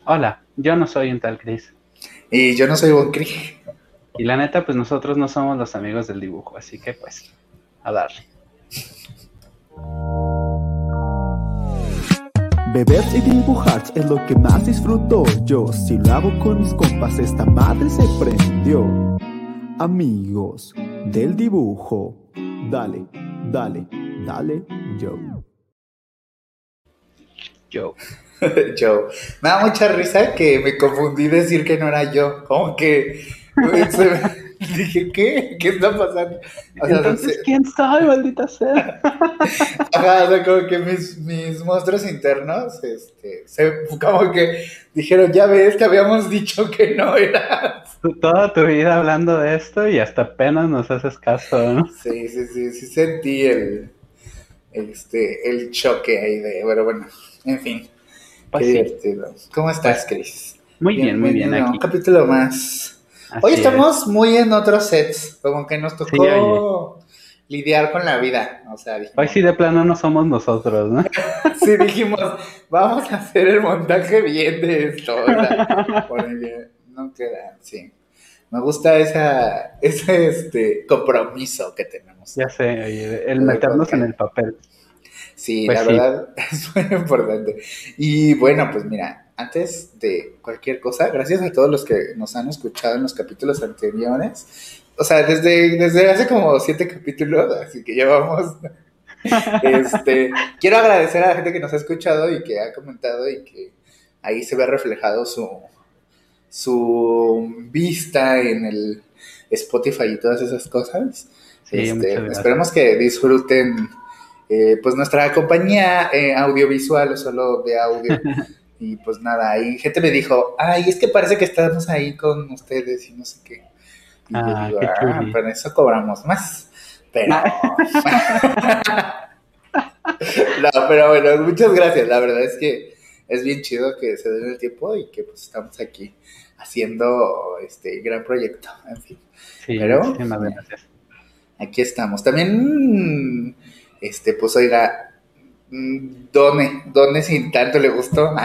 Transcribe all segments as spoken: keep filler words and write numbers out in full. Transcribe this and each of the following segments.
Hola, yo no soy un tal Chris. Y yo no soy Boncri. Y la neta, pues nosotros no somos los amigos del dibujo, así que pues, a darle. Beber y dibujar es lo que más disfruto yo. Si lo hago con mis compas, esta madre se prendió. Amigos del dibujo, dale, dale, dale, yo. Yo. Yo. Me da mucha risa que me confundí decir que no era yo. Como que güey, se- dije, ¿qué? ¿Qué está pasando? O sea, Entonces, se- ¿quién soy, maldita sea? ajá, o sea, como que mis, mis monstruos internos, este, se, como que dijeron, ya ves, te habíamos dicho que no era. Tú toda tu vida hablando de esto y hasta apenas nos haces caso, ¿no? Sí, sí, sí, sí sentí el, este, el choque ahí de, pero bueno, en fin. Qué Pues sí, divertido. ¿Cómo estás, pues Chris? muy bien, muy bien Bienvenido a un aquí. capítulo más. Hoy Así es. estamos muy en otros sets, como que nos Sí, oye. tocó lidiar con la vida. O sea, Hoy dijimos, sí de plano no somos nosotros, ¿no? sí, dijimos, vamos a hacer el montaje bien de esto. O sea, porque no queda, sí. Me gusta esa, ese este, compromiso que tenemos Ya sé, oye, el con el meternos en podcast. el papel. Sí, Pues la sí, verdad es muy importante. Y bueno, pues mira, antes de cualquier cosa, gracias a todos los que nos han escuchado en los capítulos anteriores. O sea, desde, desde hace como siete capítulos, así que llevamos. Este, quiero agradecer a la gente que nos ha escuchado y que ha comentado y que ahí se ve reflejado su, su vista en el Spotify y todas esas cosas. sí, Este, muchas gracias. esperemos que disfruten eh, pues nuestra compañía eh, audiovisual o solo de audio. Y pues nada, ahí gente me dijo, ay, es que parece que estamos ahí con ustedes y no sé qué. Y yo Ah, digo, qué ah, chuli. pero eso cobramos más. Pero, no, pero bueno, muchas gracias. La verdad es que es bien chido que se den el tiempo y que pues estamos aquí haciendo este gran proyecto, en fin. Sí, Pero muchísimas ya, gracias. aquí estamos. También, este, pues oiga, mm, Done, Done sin tanto le gustó,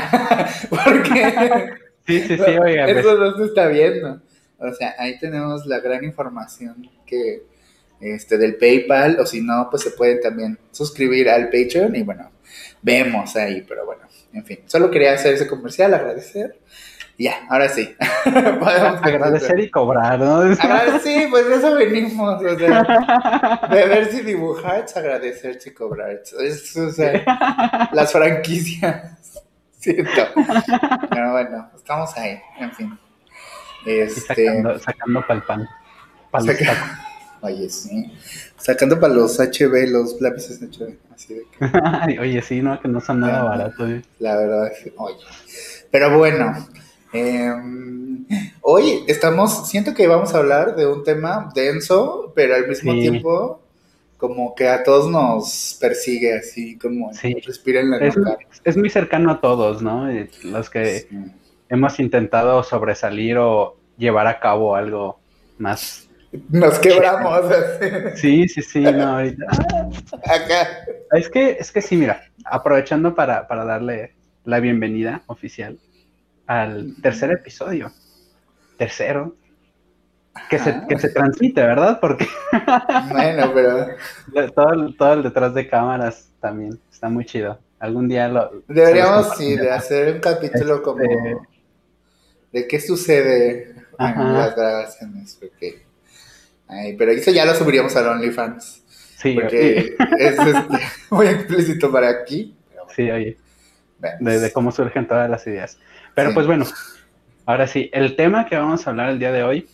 porque Sí, sí, sí, oiga, eso pues no se está viendo. O sea, ahí tenemos la gran información que, este, del PayPal, o si no, pues se pueden también suscribir al Patreon y bueno, vemos ahí, pero bueno, en fin, solo quería hacer ese comercial, agradecer. Y ya, ahora sí, a- podemos empezar. agradecer y cobrar, ¿no? Agradecer, sí, pues de eso venimos, o sea, beber si dibujar, agradecer si cobrar. Es, o Sí. sea, las franquicias, siento. Pero bueno, estamos ahí, en fin. Aquí Este, sacando, sacando pa'l pan, para los tacos. saca, oye, sí, sacando para los H B, los lápices H B, así de que, Ay, oye, sí, no, que no son nada ya, no, baratos. ¿Eh? la verdad, oye. Pero bueno, eh, hoy estamos, siento que vamos a hablar de un tema denso, pero al mismo Sí, tiempo como que a todos nos persigue, así como sí. nos respira en la Es, nuca. es muy cercano a todos, ¿no? Y los que Sí. hemos intentado sobresalir o llevar a cabo algo más Nos chévere. quebramos así. Sí, sí, sí, no, ahorita. Acá. Es que, es que sí, mira, aprovechando para, para darle la bienvenida oficial al tercer episodio, tercero, que se, que Ajá. se transmite, ¿verdad? Porque Bueno, pero todo, el- todo el detrás de cámaras también está muy chido. Algún día lo, se los deberíamos sí compartiré. de hacer un capítulo Este, como de qué sucede en las ajá, grabaciones, porque ay, pero eso ya lo subiríamos al OnlyFans, sí, oye, porque es este, muy explícito para aquí, pero bueno, sí, oye, de, de vemos. cómo surgen todas las ideas. Pero pues Sí. bueno, ahora sí, el tema que vamos a hablar el día de hoy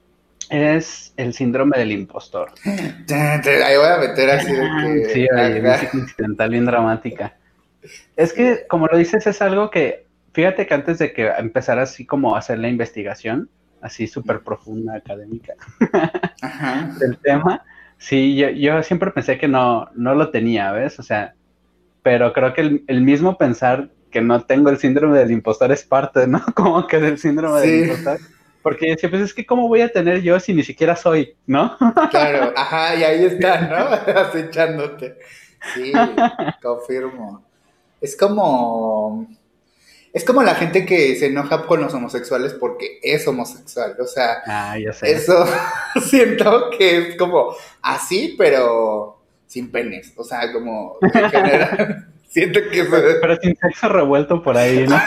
es el síndrome del impostor. Ahí voy a meter así de Sí, que oye, música acá. incidental bien dramática. Es Sí. que, como lo dices, es algo que, fíjate que antes de que empezara así como a hacer la investigación, así súper profunda, académica, Ajá. del tema, sí, yo, yo siempre pensé que no, no lo tenía, ¿ves? O sea, pero creo que el, el mismo pensar que no tengo el síndrome del impostor es parte, ¿no? Como que del síndrome del Sí, impostor. Porque yo decía, pues es que ¿cómo voy a tener yo si ni siquiera soy, ¿no? claro. Ajá, y ahí está, ¿no? Acechándote. Sí, confirmo. Es como, Es como la gente que se enoja con los homosexuales porque es homosexual. O sea, Ah, ya sé. eso siento que es como así, pero sin penes. O sea, como en general. Siento que eso Pero, pero sin sexo revuelto por ahí, ¿no?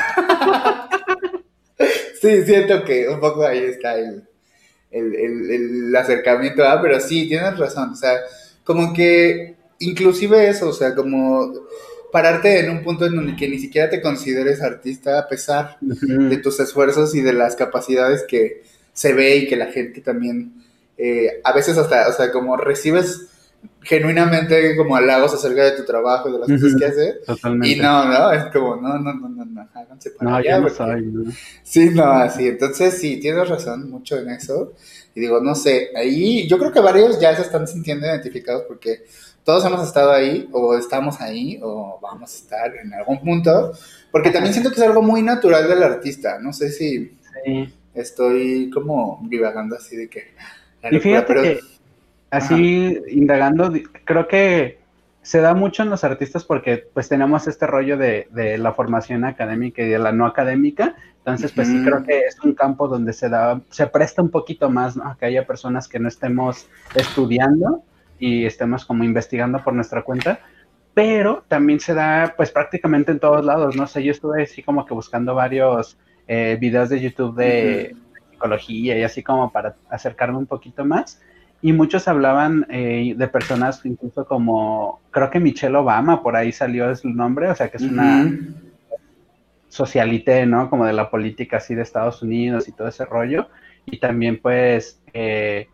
sí, siento que un poco ahí está el, el, el, el acercamiento, ¿ah? Pero sí, tienes razón, o sea, como que inclusive eso, o sea, como pararte en un punto en el que ni siquiera te consideres artista a pesar de Ujú. tus esfuerzos y de las capacidades que se ve y que la gente también, eh, a veces hasta, o sea, como recibes genuinamente como halagos acerca de tu trabajo y de las cosas que Ujú. haces, y Totalmente. no, no, es como, no, no, no, no, no, háganse para No, yo allá, no porque soy, ¿no? sí, no, así. Entonces, sí, tienes razón mucho en eso. Y digo, no sé, ahí yo creo que varios ya se están sintiendo identificados porque todos hemos estado ahí, o estamos ahí, o vamos a estar en algún punto. Porque también siento que es algo muy natural del artista. No sé si Sí. estoy como divagando así de que la Y locura, fíjate pero. que Ajá. así indagando, di- creo que se da mucho en los artistas porque pues tenemos este rollo de, de la formación académica y de la no académica, entonces pues sí creo Ujú, que es un campo donde se da, se presta un poquito más, ¿no? A que haya personas que no estemos estudiando y estemos como investigando por nuestra cuenta, pero también se da pues prácticamente en todos lados, no sé, yo estuve así como que buscando varios eh, videos de YouTube ujú, de psicología y así como para acercarme un poquito más. Y muchos hablaban eh, de personas incluso como, creo que Michelle Obama, por ahí salió es el nombre, o sea que es una ujú. socialité, ¿no? Como de la política así de Estados Unidos y todo ese rollo. Y también pues eh,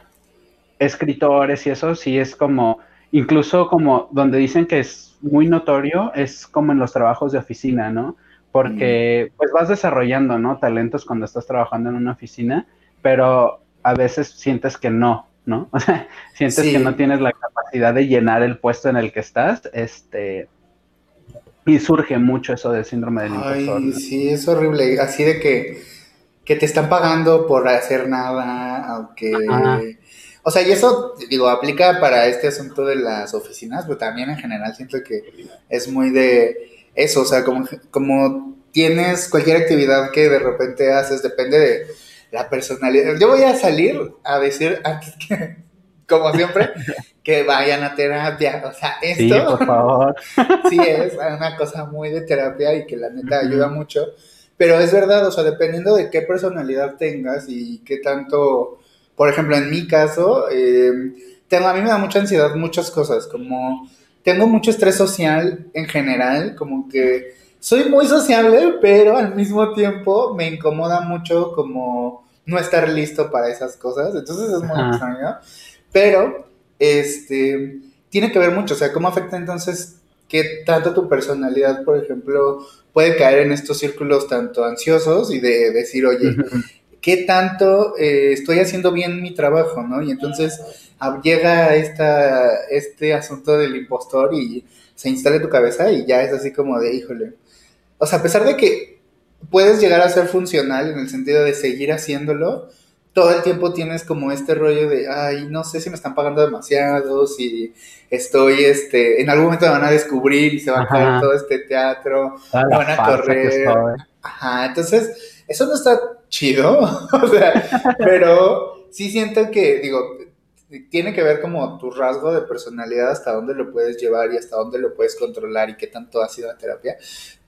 escritores y eso sí es como, incluso como donde dicen que es muy notorio, es como en los trabajos de oficina, ¿no? Mm, Porque pues vas desarrollando, ¿no? Talentos cuando estás trabajando en una oficina, pero a veces sientes que no, ¿no? O sea, sientes que no sí. tienes la capacidad de llenar el puesto en el que estás, este, y surge mucho eso del síndrome del impostor, Ay, ¿no? sí, es horrible. Así de que que te están pagando por hacer nada, Ah, aunque. O sea, y eso, digo, aplica para este asunto de las oficinas, pero también en general siento que es muy de eso, o sea, como, como tienes cualquier actividad que de repente haces, depende de la personalidad. Yo voy a salir a decir, antes que, como siempre, que vayan a terapia. O sea, sí, esto por favor. sí es una cosa muy de terapia y que la neta ayuda Ujú, mucho. Pero es verdad, o sea, dependiendo de qué personalidad tengas y qué tanto, por ejemplo, en mi caso, eh, tengo, a mí me da mucha ansiedad muchas cosas, como tengo mucho estrés social en general, como que soy muy sociable, pero al mismo tiempo me incomoda mucho como no estar listo para esas cosas, entonces es muy ajá, extraño, pero este tiene que ver mucho, o sea, cómo afecta entonces qué tanto tu personalidad, por ejemplo, puede caer en estos círculos tanto ansiosos y de decir, oye, ujú, ¿qué tanto eh, estoy haciendo bien mi trabajo, no? Y entonces ah, llega esta, este asunto del impostor y se instala en tu cabeza y ya es así como de, híjole. O sea, a pesar de que puedes llegar a ser funcional en el sentido de seguir haciéndolo, todo el tiempo tienes como este rollo de, ay, no sé si me están pagando demasiado, si estoy, este, en algún momento me van a descubrir y se va a caer ajá, todo este teatro, toda me la van a farsa que correr. soy. Ajá, entonces, eso no está chido, o sea, pero sí siento que, digo, tiene que ver como tu rasgo de personalidad, hasta dónde lo puedes llevar y hasta dónde lo puedes controlar y qué tanto has ido a terapia.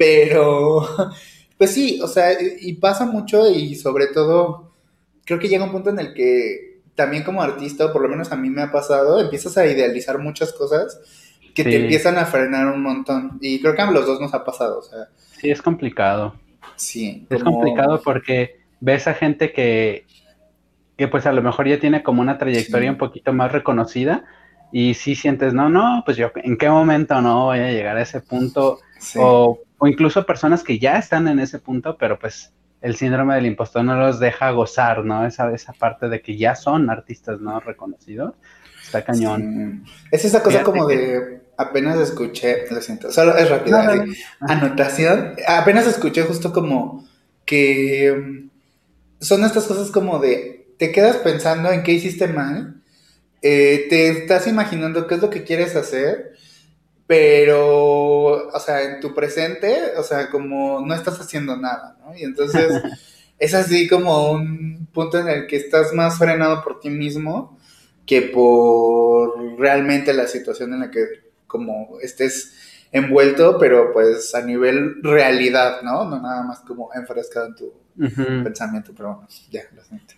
Pero, pues sí, o sea, y pasa mucho y sobre todo, creo que llega un punto en el que también como artista, o por lo menos a mí me ha pasado, empiezas a idealizar muchas cosas que te Sí, empiezan a frenar un montón. Y creo que a los dos nos ha pasado, o sea, sí, es complicado. sí, Es como, complicado porque ves a gente que, que pues a lo mejor ya tiene como una trayectoria un sí, poquito más reconocida y sí sientes, no, no, pues yo en qué momento no voy a llegar a ese punto sí. o, o incluso personas que ya están en ese punto, pero pues el síndrome del impostor no los deja gozar, ¿no? Esa, esa parte de que ya son artistas, ¿no? Reconocidos. Está Sí. cañón. Es esa cosa Fíjate como que... de apenas escuché, lo siento, solo es No, rápida, no, así. no. Ajá. Anotación, apenas escuché justo como que mm, son estas cosas como de te quedas pensando en qué hiciste mal, eh, te estás imaginando qué es lo que quieres hacer, pero, o sea, en tu presente, o sea, como no estás haciendo nada, ¿no? Y entonces es así como un punto en el que estás más frenado por ti mismo que por realmente la situación en la que como estés envuelto, pero pues a nivel realidad, ¿no? No nada más como enfrascado en tu uh-huh. pensamiento, pero bueno, ya, lo siento.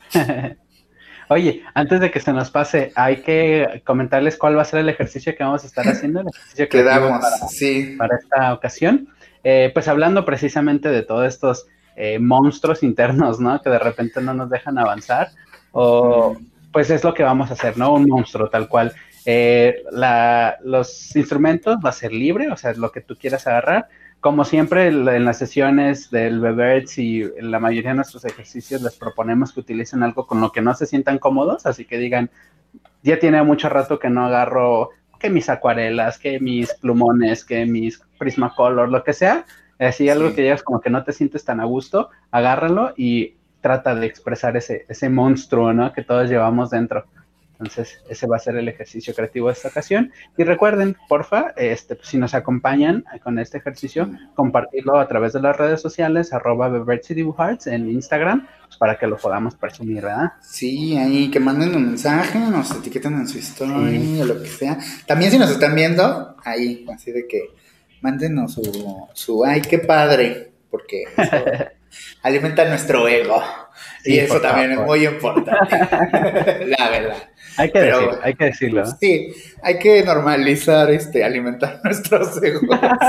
Oye, antes de que se nos pase, hay que comentarles cuál va a ser el ejercicio que vamos a estar haciendo, el ejercicio Quedamos, para, sí. para esta ocasión. Eh, pues hablando precisamente de todos estos eh, monstruos internos, ¿no? Que de repente no nos dejan avanzar, o mm. pues es lo que vamos a hacer, ¿no? Un monstruo tal cual. Eh, la, los instrumentos va a ser libre, o sea, lo que tú quieras agarrar. Como siempre, en las sesiones del Beberts y en la mayoría de nuestros ejercicios les proponemos que utilicen algo con lo que no se sientan cómodos, así que digan, ya tiene mucho rato que no agarro que mis acuarelas, que mis plumones, que mis Prismacolor, lo que sea, así sí. Algo que llegas como que no te sientes tan a gusto, agárralo y trata de expresar ese, ese monstruo, ¿no? Que todos llevamos dentro. Entonces, ese va a ser el ejercicio creativo de esta ocasión. Y recuerden, porfa, este, pues, si nos acompañan con este ejercicio, compartirlo a través de las redes sociales, arroba Beberts y Dibujarts en Instagram, pues, para que lo podamos presumir, ¿verdad? Sí, ahí que manden un mensaje, nos etiqueten en su story, sí. O lo que sea. También si nos están viendo, ahí, así de que mándenos su, su ay, qué padre, porque eso alimenta nuestro ego. Sí, y eso también favor. Es muy importante, la verdad. Hay que, Pero, decir, hay que decirlo. ¿no? Sí, hay que normalizar, este, alimentar nuestros egos.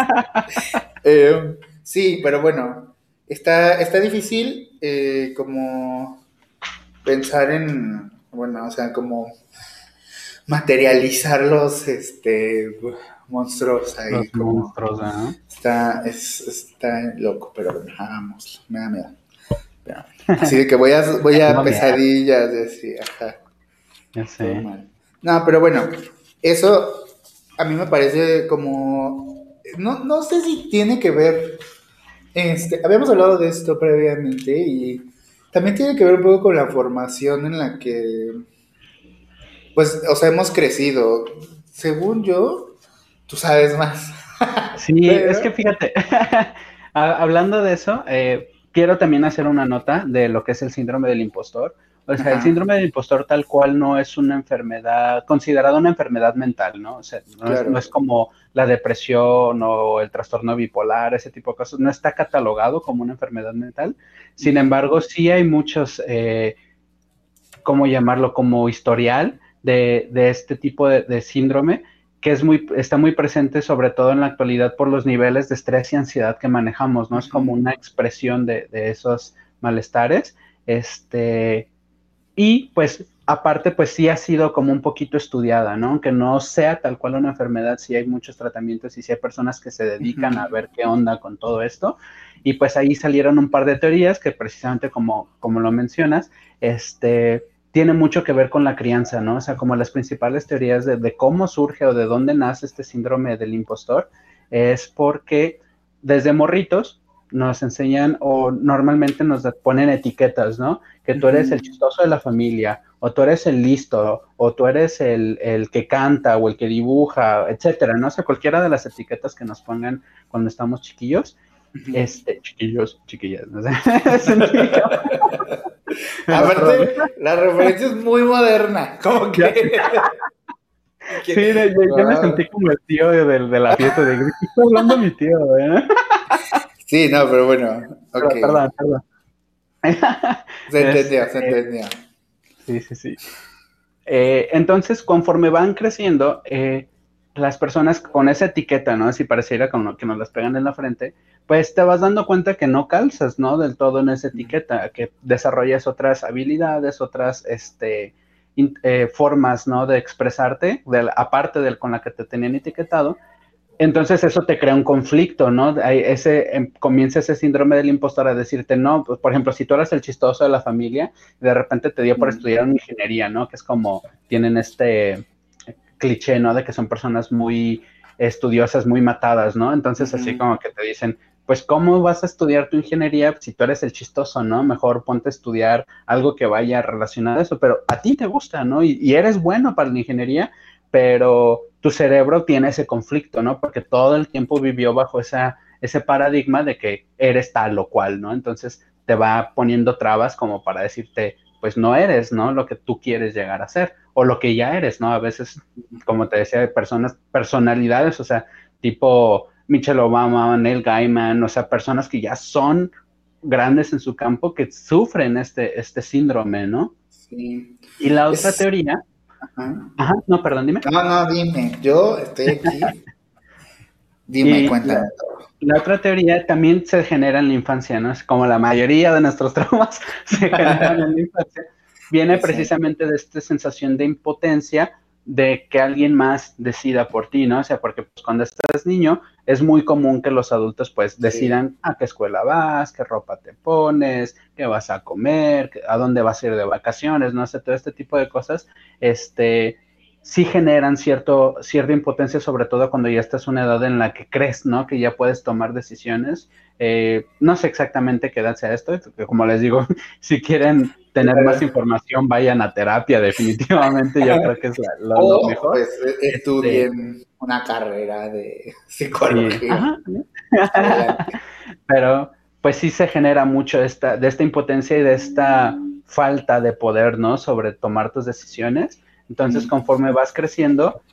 eh, sí, pero bueno, está, está difícil eh, como pensar en, bueno, o sea, como materializar los, este, monstruos ahí. Los como, monstruos, ¿no? Está, es, está loco, pero bueno, hagámoslo, me da miedo. Pero, así de que voy a, voy a no pesadillas, de así, ajá. Ya sé. No, pero bueno, eso a mí me parece como, no, no sé si tiene que ver, este, habíamos hablado de esto previamente y también tiene que ver un poco con la formación en la que, pues, o sea, hemos crecido. Según yo, tú sabes más. Sí, pero... es que fíjate, hablando de eso, eh, quiero también hacer una nota de lo que es el síndrome del impostor. O sea, Ajá. el síndrome del impostor tal cual no es una enfermedad, considerada una enfermedad mental, ¿no? O sea, no, claro. es, no es como la depresión o el trastorno bipolar, ese tipo de cosas, no está catalogado como una enfermedad mental. Sin embargo, sí hay muchos, eh, ¿cómo llamarlo? Como historial de, de este tipo de, de síndrome, que es muy, está muy presente sobre todo en la actualidad por los niveles de estrés y ansiedad que manejamos, ¿no? Uh-huh. Es como una expresión de, de esos malestares, este... Y pues aparte pues sí ha sido como un poquito estudiada, ¿no? Aunque no sea tal cual una enfermedad, sí hay muchos tratamientos y sí hay personas que se dedican uh-huh. a ver qué onda con todo esto. Y pues ahí salieron un par de teorías que precisamente como, como lo mencionas, este, tiene mucho que ver con la crianza, ¿no? O sea, como las principales teorías de, de cómo surge o de dónde nace este síndrome del impostor es porque desde morritos nos enseñan o normalmente nos ponen etiquetas, ¿no? Que tú eres el chistoso de la familia, o tú eres el listo, o tú eres el, el que canta, o el que dibuja, etcétera, ¿no? O sea, cualquiera de las etiquetas que nos pongan cuando estamos chiquillos, uh-huh. este, chiquillos, chiquillas, no sé. Aparte, la referencia es muy moderna, como que... Sí, yo, yo, yo me sentí como el tío de, de, de la fiesta, de ¿qué está hablando mi tío? ¿eh? Sí, no, pero bueno, ok. Perdón, perdón. Se entendió, se entendió. Sí, sí, sí. Eh, entonces, conforme van creciendo, eh, las personas con esa etiqueta, ¿no? Si pareciera como que nos las pegan en la frente, pues te vas dando cuenta que no calzas, ¿no? Del todo en esa etiqueta, que desarrollas otras habilidades, otras, este, in, eh, formas, ¿no? De expresarte, de, aparte del con la que te tenían etiquetado. Entonces eso te crea un conflicto, ¿no? Ese, em, comienza ese síndrome del impostor a decirte, no, pues por ejemplo, si tú eras el chistoso de la familia, de repente te dio por mm. estudiar una ingeniería, ¿no? Que es como, tienen este cliché, ¿no? De que son personas muy estudiosas, muy matadas, ¿no? Entonces mm. así como que te dicen, pues ¿cómo vas a estudiar tu ingeniería si tú eres el chistoso, ¿no? Mejor ponte a estudiar algo que vaya relacionado a eso, pero a ti te gusta, ¿no? Y, y eres bueno para la ingeniería, pero... tu cerebro tiene ese conflicto, ¿no? Porque todo el tiempo vivió bajo esa, ese paradigma de que eres tal o cual, ¿no? Entonces te va poniendo trabas como para decirte, pues no eres, ¿no? Lo que tú quieres llegar a ser, o lo que ya eres, ¿no? A veces, como te decía, hay personas, personalidades, o sea, tipo Michelle Obama, Neil Gaiman, o sea, personas que ya son grandes en su campo que sufren este, este síndrome, ¿no? Sí. Y la otra Es... teoría, Ajá. ajá, no, perdón, dime. No, no, dime, yo estoy aquí. Dime, Y cuéntame la, todo. la otra teoría también se genera en la infancia, ¿no? Es como la mayoría de nuestros traumas se generan en la infancia. Viene Exacto. precisamente de esta sensación de impotencia de que alguien más decida por ti, ¿no? O sea, porque pues, cuando estás niño es muy común que los adultos pues Sí. decidan a qué escuela vas, qué ropa te pones, qué vas a comer, a dónde vas a ir de vacaciones, no sé, todo este tipo de cosas, este, sí generan cierto, cierta impotencia, sobre todo cuando ya estás en una edad en la que crees, ¿no? Que ya puedes tomar decisiones. Eh, no sé exactamente qué edad sea esto, como les digo, si quieren tener más Claro. información, vayan a terapia, definitivamente, yo creo que es la, lo, lo O mejor. pues Este, estudien una carrera de sí, psicología. ajá. Adelante. Pero pues sí se genera mucho esta, de esta impotencia y de esta falta de poder, ¿no? Sobre tomar tus decisiones. Entonces, Mm. conforme vas creciendo,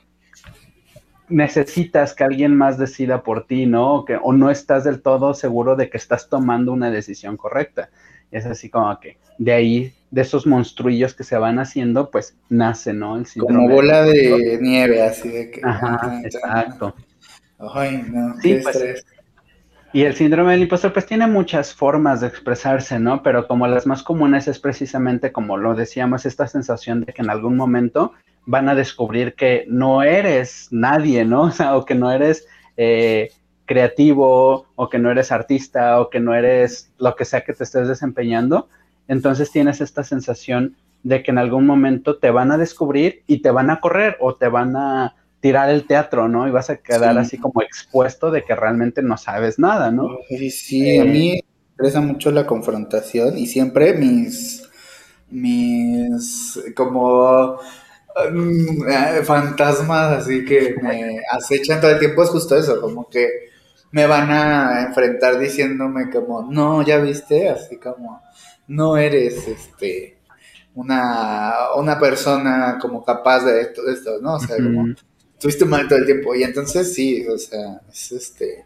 necesitas que alguien más decida por ti, ¿no? O, que, o no estás del todo seguro de que estás tomando una decisión correcta. Es así como que de ahí, de esos monstruillos que se van haciendo, pues nace, ¿no? El Como síndrome del bola impostor. de nieve, así de que tan, Ajá, tan, tan, tan. exacto. Ay, no, qué Sí, pues, estrés. y el síndrome del impostor, pues tiene muchas formas de expresarse, ¿no? Pero como las más comunes es precisamente, como lo decíamos, esta sensación de que en algún momento van a descubrir que no eres nadie, ¿no? O sea, o que no eres eh, creativo, o que no eres artista, o que no eres lo que sea que te estés desempeñando. Entonces tienes esta sensación de que en algún momento te van a descubrir y te van a correr o te van a tirar el teatro, ¿no? Y vas a quedar Sí. así como expuesto de que realmente no sabes nada, ¿no? Ay, sí, a Eh, mí me interesa mucho la confrontación y siempre mis, mis, como mm, eh, fantasmas así que me acechan todo el tiempo es justo eso, como que me van a enfrentar diciéndome como, no, ya viste, así como, no eres este una, una persona como capaz de esto, de esto, ¿no? O sea, como, ujú, estuviste mal todo el tiempo. Y entonces sí, o sea, es este,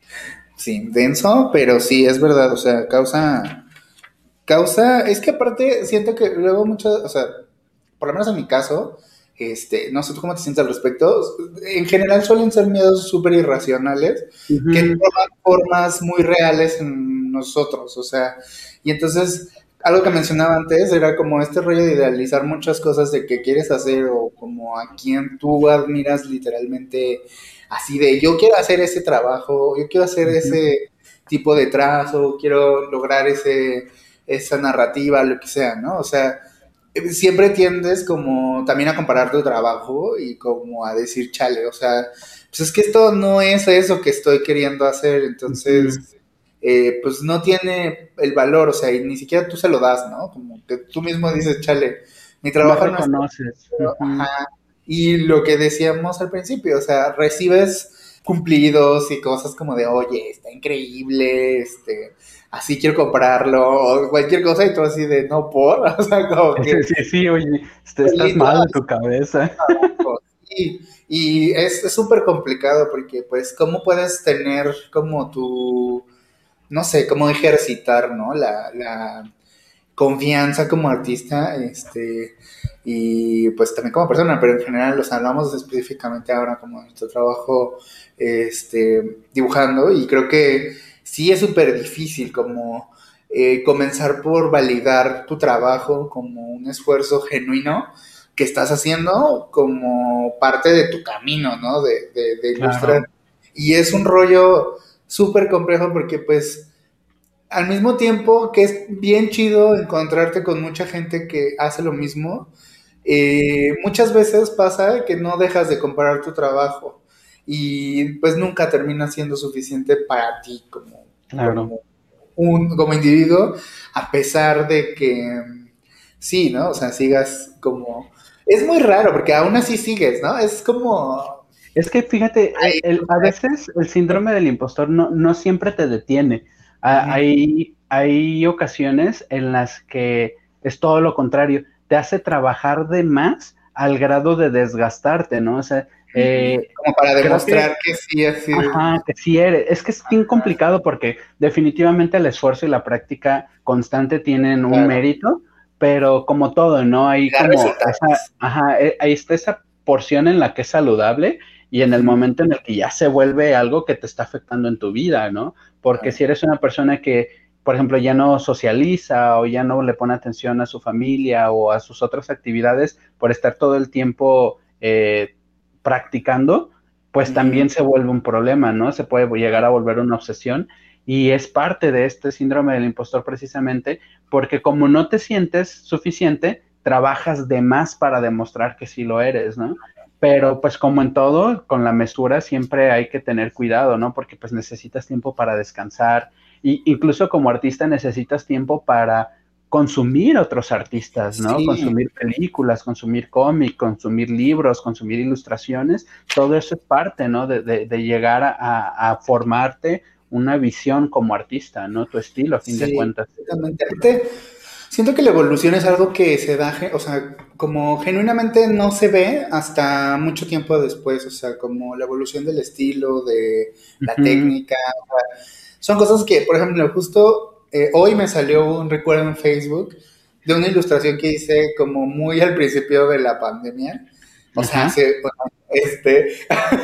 sí, denso, pero sí, es verdad, o sea, causa, causa, es que aparte siento que luego muchas, o sea, por lo menos en mi caso, este, no sé tú cómo te sientes al respecto, en general suelen ser miedos súper irracionales que ujú, toman formas muy reales en nosotros, o sea, y entonces algo que mencionaba antes era como este rollo de idealizar muchas cosas de que quieres hacer o como a quien tú admiras literalmente así de yo quiero hacer ese trabajo, yo quiero hacer ujú. ese tipo de trazo, quiero lograr ese, esa narrativa, lo que sea, ¿no? O sea, siempre tiendes como también a comparar tu trabajo y como a decir, chale, o sea, pues es que esto no es eso que estoy queriendo hacer, Ujú. entonces, eh, pues no tiene el valor, o sea, y ni siquiera tú se lo das, ¿no? Como que tú mismo dices, chale, mi No trabajo no es... reconoces. Ujú. Ajá. Y lo que decíamos al principio, o sea, recibes cumplidos y cosas como de, oye, está increíble, este, así quiero comprarlo, o cualquier cosa, y tú así de, no por, o sea, como Sí, que sí, sí, oye, est- estás solito, mal de tu cabeza. y, y es es súper complicado porque, pues, ¿cómo puedes tener como tu, no sé, cómo ejercitar, ¿no? La, la confianza como artista, este, y pues también como persona, pero en general, los hablamos específicamente ahora como de nuestro trabajo, este, dibujando, y creo que sí es súper difícil como eh, comenzar por validar tu trabajo como un esfuerzo genuino que estás haciendo como parte de tu camino, ¿no? De, de, de ilustrar. Claro. Y es un rollo súper complejo porque pues al mismo tiempo que es bien chido encontrarte con mucha gente que hace lo mismo, eh, muchas veces pasa que no dejas de comparar tu trabajo y pues nunca termina siendo suficiente para ti como, Claro. como, un, como individuo, a pesar de que sí, ¿no? O sea, sigas como... Es muy raro porque aún así sigues, ¿no? Es como... Es que fíjate, el- el- a veces el síndrome del impostor no, no siempre te detiene. Ah, Ujú. hay, hay ocasiones en las que es todo lo contrario, te hace trabajar de más al grado de desgastarte, ¿no? O sea, Ujú. eh, Como para creo que, demostrar que sí ha sido. ajá, que sí eres. Es que es bien complicado porque definitivamente el esfuerzo y la práctica constante tienen un Claro, mérito, pero como todo, ¿no? Hay y dar como esa, resultados. ajá, eh, ahí está esa porción en la que es saludable y en el Ujú. momento en el que ya se vuelve algo que te está afectando en tu vida, ¿no? Porque Claro. si eres una persona que, por ejemplo, ya no socializa o ya no le pone atención a su familia o a sus otras actividades por estar todo el tiempo eh, practicando, pues Ujú. también se vuelve un problema, ¿no? Se puede llegar a volver una obsesión y es parte de este síndrome del impostor precisamente porque como no te sientes suficiente, trabajas de más para demostrar que sí lo eres, ¿no? Pero pues como en todo, con la mesura siempre hay que tener cuidado, ¿no? Porque pues necesitas tiempo para descansar y incluso como artista necesitas tiempo para consumir otros artistas, ¿no? Sí, Consumir películas, consumir cómics, consumir libros, consumir ilustraciones, todo eso es parte, ¿no? De, de, de llegar a, a, formarte una visión como artista, ¿no? Tu estilo, a fin de sí, cuentas. completamente. Aparte, siento que la evolución es algo que se da, ge- o sea, como genuinamente no se ve hasta mucho tiempo después, o sea, como la evolución del estilo, de la Ujú. técnica, o sea, son cosas que, por ejemplo, justo eh, hoy me salió un recuerdo en Facebook de una ilustración que hice como muy al principio de la pandemia, o sea, Ajá. hace, bueno, este,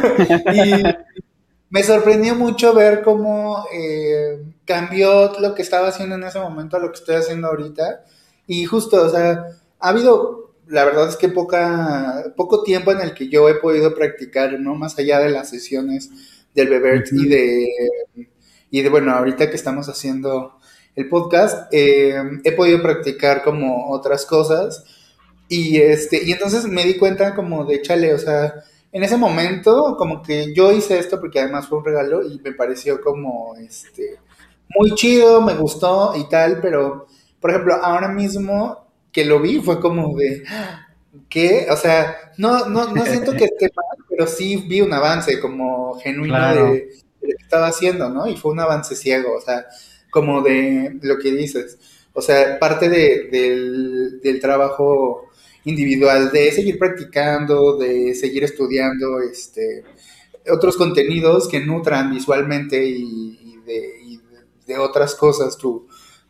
y me sorprendió mucho ver cómo eh, cambió lo que estaba haciendo en ese momento a lo que estoy haciendo ahorita. Y justo, o sea, ha habido, la verdad es que poca, poco tiempo en el que yo he podido practicar, ¿no? Más allá de las sesiones del Bebert y Ujú. de, y de, bueno, ahorita que estamos haciendo el podcast, eh, he podido practicar como otras cosas y este, y entonces me di cuenta como de chale, o sea, en ese momento como que yo hice esto porque además fue un regalo y me pareció como este muy chido, me gustó y tal, pero por ejemplo, ahora mismo que lo vi fue como de ¿qué? O sea, no no no siento que esté mal, pero sí vi un avance como genuino de, Claro. de lo que estaba haciendo, ¿no? Y fue un avance ciego, o sea, como de lo que dices. O sea, parte de, del, del trabajo individual, de seguir practicando, de seguir estudiando este, otros contenidos que nutran visualmente y, y de, y de otras cosas tu,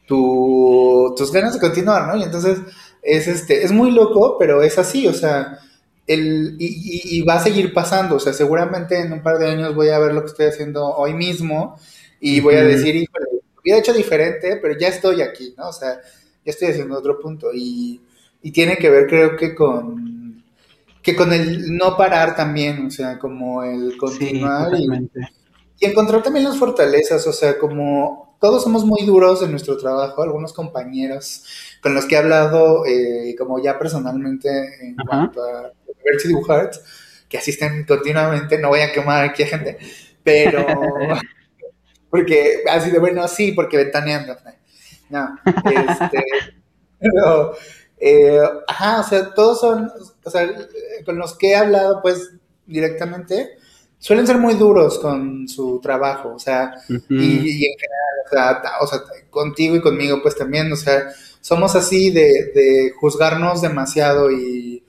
tu, tus ganas de continuar, ¿no? Y entonces es, este, es muy loco, pero es así, o sea, el, y, y, y va a seguir pasando, o sea, seguramente en un par de años voy a ver lo que estoy haciendo hoy mismo y voy a Ujú. decir, híjole, lo hubiera hecho diferente, pero ya estoy aquí, ¿no? O sea, ya estoy haciendo otro punto y, y tiene que ver creo que con que con el no parar también, o sea, como el Sí, continuar y, totalmente. y encontrar también las fortalezas, o sea, como todos somos muy duros en nuestro trabajo, algunos compañeros con los que he hablado, eh, como ya personalmente en Ajá. cuanto a University of Hearts, que asisten continuamente, no voy a quemar aquí a gente, pero porque así de bueno, sí, porque ventaneando, no, este, pero, eh, ajá, o sea, todos son, o sea, con los que he hablado, pues, directamente, suelen ser muy duros con su trabajo, o sea, Ujú. y, y en general, o sea, ta- o sea, contigo y conmigo, pues también, o sea, somos así de, de juzgarnos demasiado y,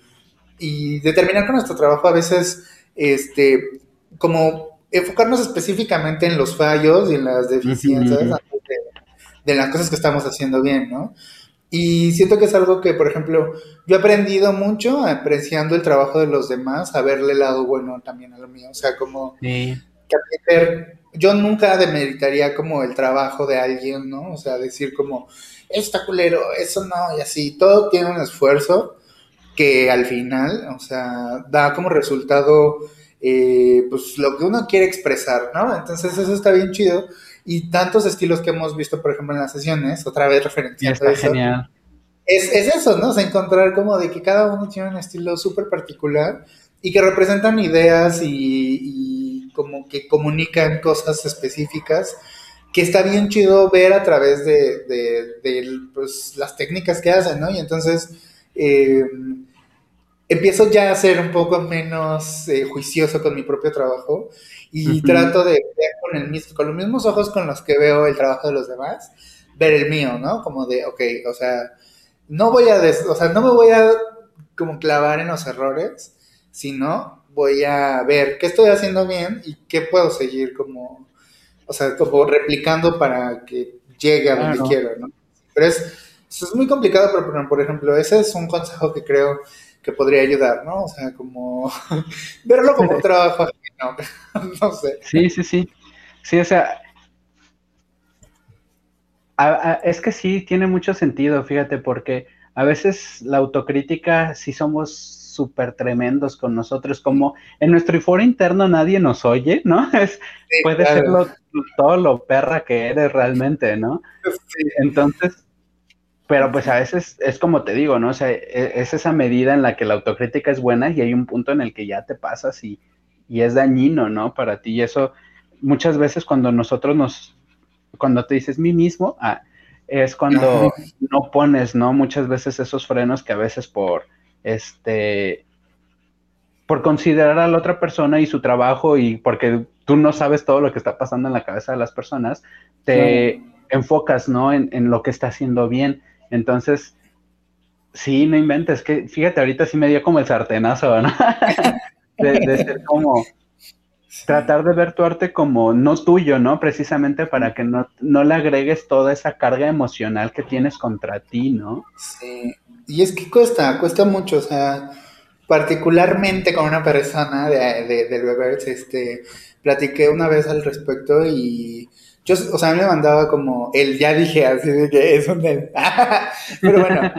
y de terminar con nuestro trabajo a veces, este, como enfocarnos específicamente en los fallos y en las deficiencias Ujú. antes de, de las cosas que estamos haciendo bien, ¿no? Y siento que es algo que, por ejemplo, yo he aprendido mucho apreciando el trabajo de los demás, a verle el lado bueno también a lo mío. O sea, como Sí. que aprender, yo nunca demeritaría como el trabajo de alguien, ¿no? O sea, decir como, eso está culero, eso no, y así. Todo tiene un esfuerzo que al final, o sea, da como resultado, eh, pues lo que uno quiere expresar, ¿no? Entonces eso está bien chido. Y tantos estilos que hemos visto, por ejemplo, en las sesiones, otra vez Y referenciando está eso, genial. es, es eso, ¿no? O sea, encontrar como de que cada uno tiene un estilo súper particular y que representan ideas y, y como que comunican cosas específicas que está bien chido ver a través de, de, de, pues, las técnicas que hacen, ¿no? Y entonces, eh, empiezo ya a ser un poco menos eh, juicioso con mi propio trabajo y Ujú. trato de ver con, el mis- con los mismos ojos con los que veo el trabajo de los demás, ver el mío, ¿no? Como de, ok, o sea, no voy a, des- o sea, no me voy a como clavar en los errores, sino voy a ver qué estoy haciendo bien y qué puedo seguir como, o sea, como replicando para que llegue a donde Claro. quiero, ¿no? Pero es, eso es muy complicado, pero, pero, por ejemplo, ese es un consejo que creo que podría ayudar, ¿no? O sea, como verlo como un trabajo ajeno, no sé. Sí, sí, sí. Sí, o sea, a- a- es que sí, tiene mucho sentido, fíjate, porque a veces la autocrítica sí somos súper tremendos con nosotros, como en nuestro foro interno nadie nos oye, ¿no? Es, Sí, puede ser claro. lo, todo lo perra que eres realmente, ¿no? Sí. Entonces, pero pues a veces es como te digo, ¿no? O sea, e- es esa medida en la que la autocrítica es buena y hay un punto en el que ya te pasas y, y es dañino, ¿no? Para ti. Y eso muchas veces cuando nosotros nos, cuando te dices mí mismo, ah, es Ajá. cuando no pones, ¿no? Muchas veces esos frenos que a veces por, este, por considerar a la otra persona y su trabajo y porque tú no sabes todo lo que está pasando en la cabeza de las personas, Claro. te enfocas, ¿no? En, en lo que está haciendo bien. Entonces, sí, no inventes, que fíjate, ahorita sí me dio como el sartenazo, ¿no? De, de ser como, Sí. tratar de ver tu arte como no tuyo, ¿no? Precisamente para que no, no le agregues toda esa carga emocional que tienes contra ti, ¿no? Sí. Y es que cuesta, cuesta mucho, o sea, particularmente con una persona de, de, del Weverse, este, platiqué una vez al respecto y yo, o sea, me mandaba como el ya dije, así de que es un él. Pero bueno,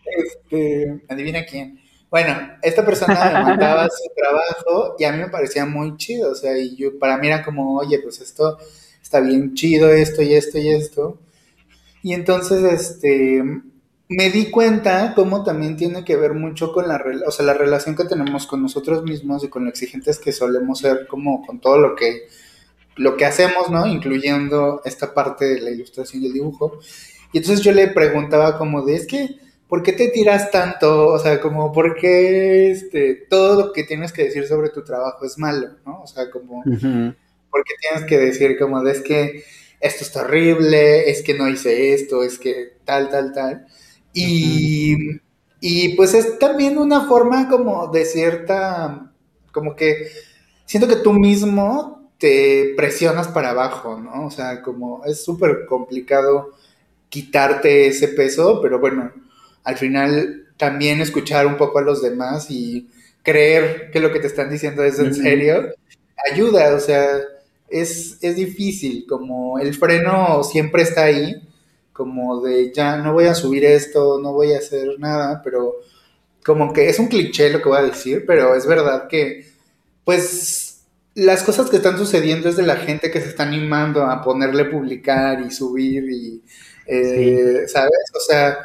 este, adivina quién. Bueno, esta persona me mandaba su trabajo y a mí me parecía muy chido, o sea, y yo, para mí era como, oye, pues esto está bien chido, esto y esto y esto. Y entonces, este, me di cuenta cómo también tiene que ver mucho con la, rela- o sea, la relación que tenemos con nosotros mismos y con lo exigentes que solemos ser como con todo lo que, lo que hacemos, ¿no? Incluyendo esta parte de la ilustración y el dibujo. Y entonces yo le preguntaba como de, es que, ¿por qué te tiras tanto? O sea, como, ¿por qué este, todo lo que tienes que decir sobre tu trabajo es malo, ¿no? O sea, como, Ujú, porque tienes que decir como de es que esto está horrible, es que no hice esto, es que tal, tal, tal. ujú. Y, y pues es también una forma como de cierta, como que siento que tú mismo te presionas para abajo, ¿no? O sea, como es súper complicado quitarte ese peso, pero bueno, al final también escuchar un poco a los demás y creer que lo que te están diciendo es en Ujú. serio, ayuda, o sea, es, es difícil, como el freno siempre está ahí, como de ya no voy a subir esto, no voy a hacer nada, pero como que es un cliché lo que voy a decir, pero es verdad que pues las cosas que están sucediendo es de la gente que se está animando a ponerle publicar y subir y, Sí, eh, ¿sabes? O sea,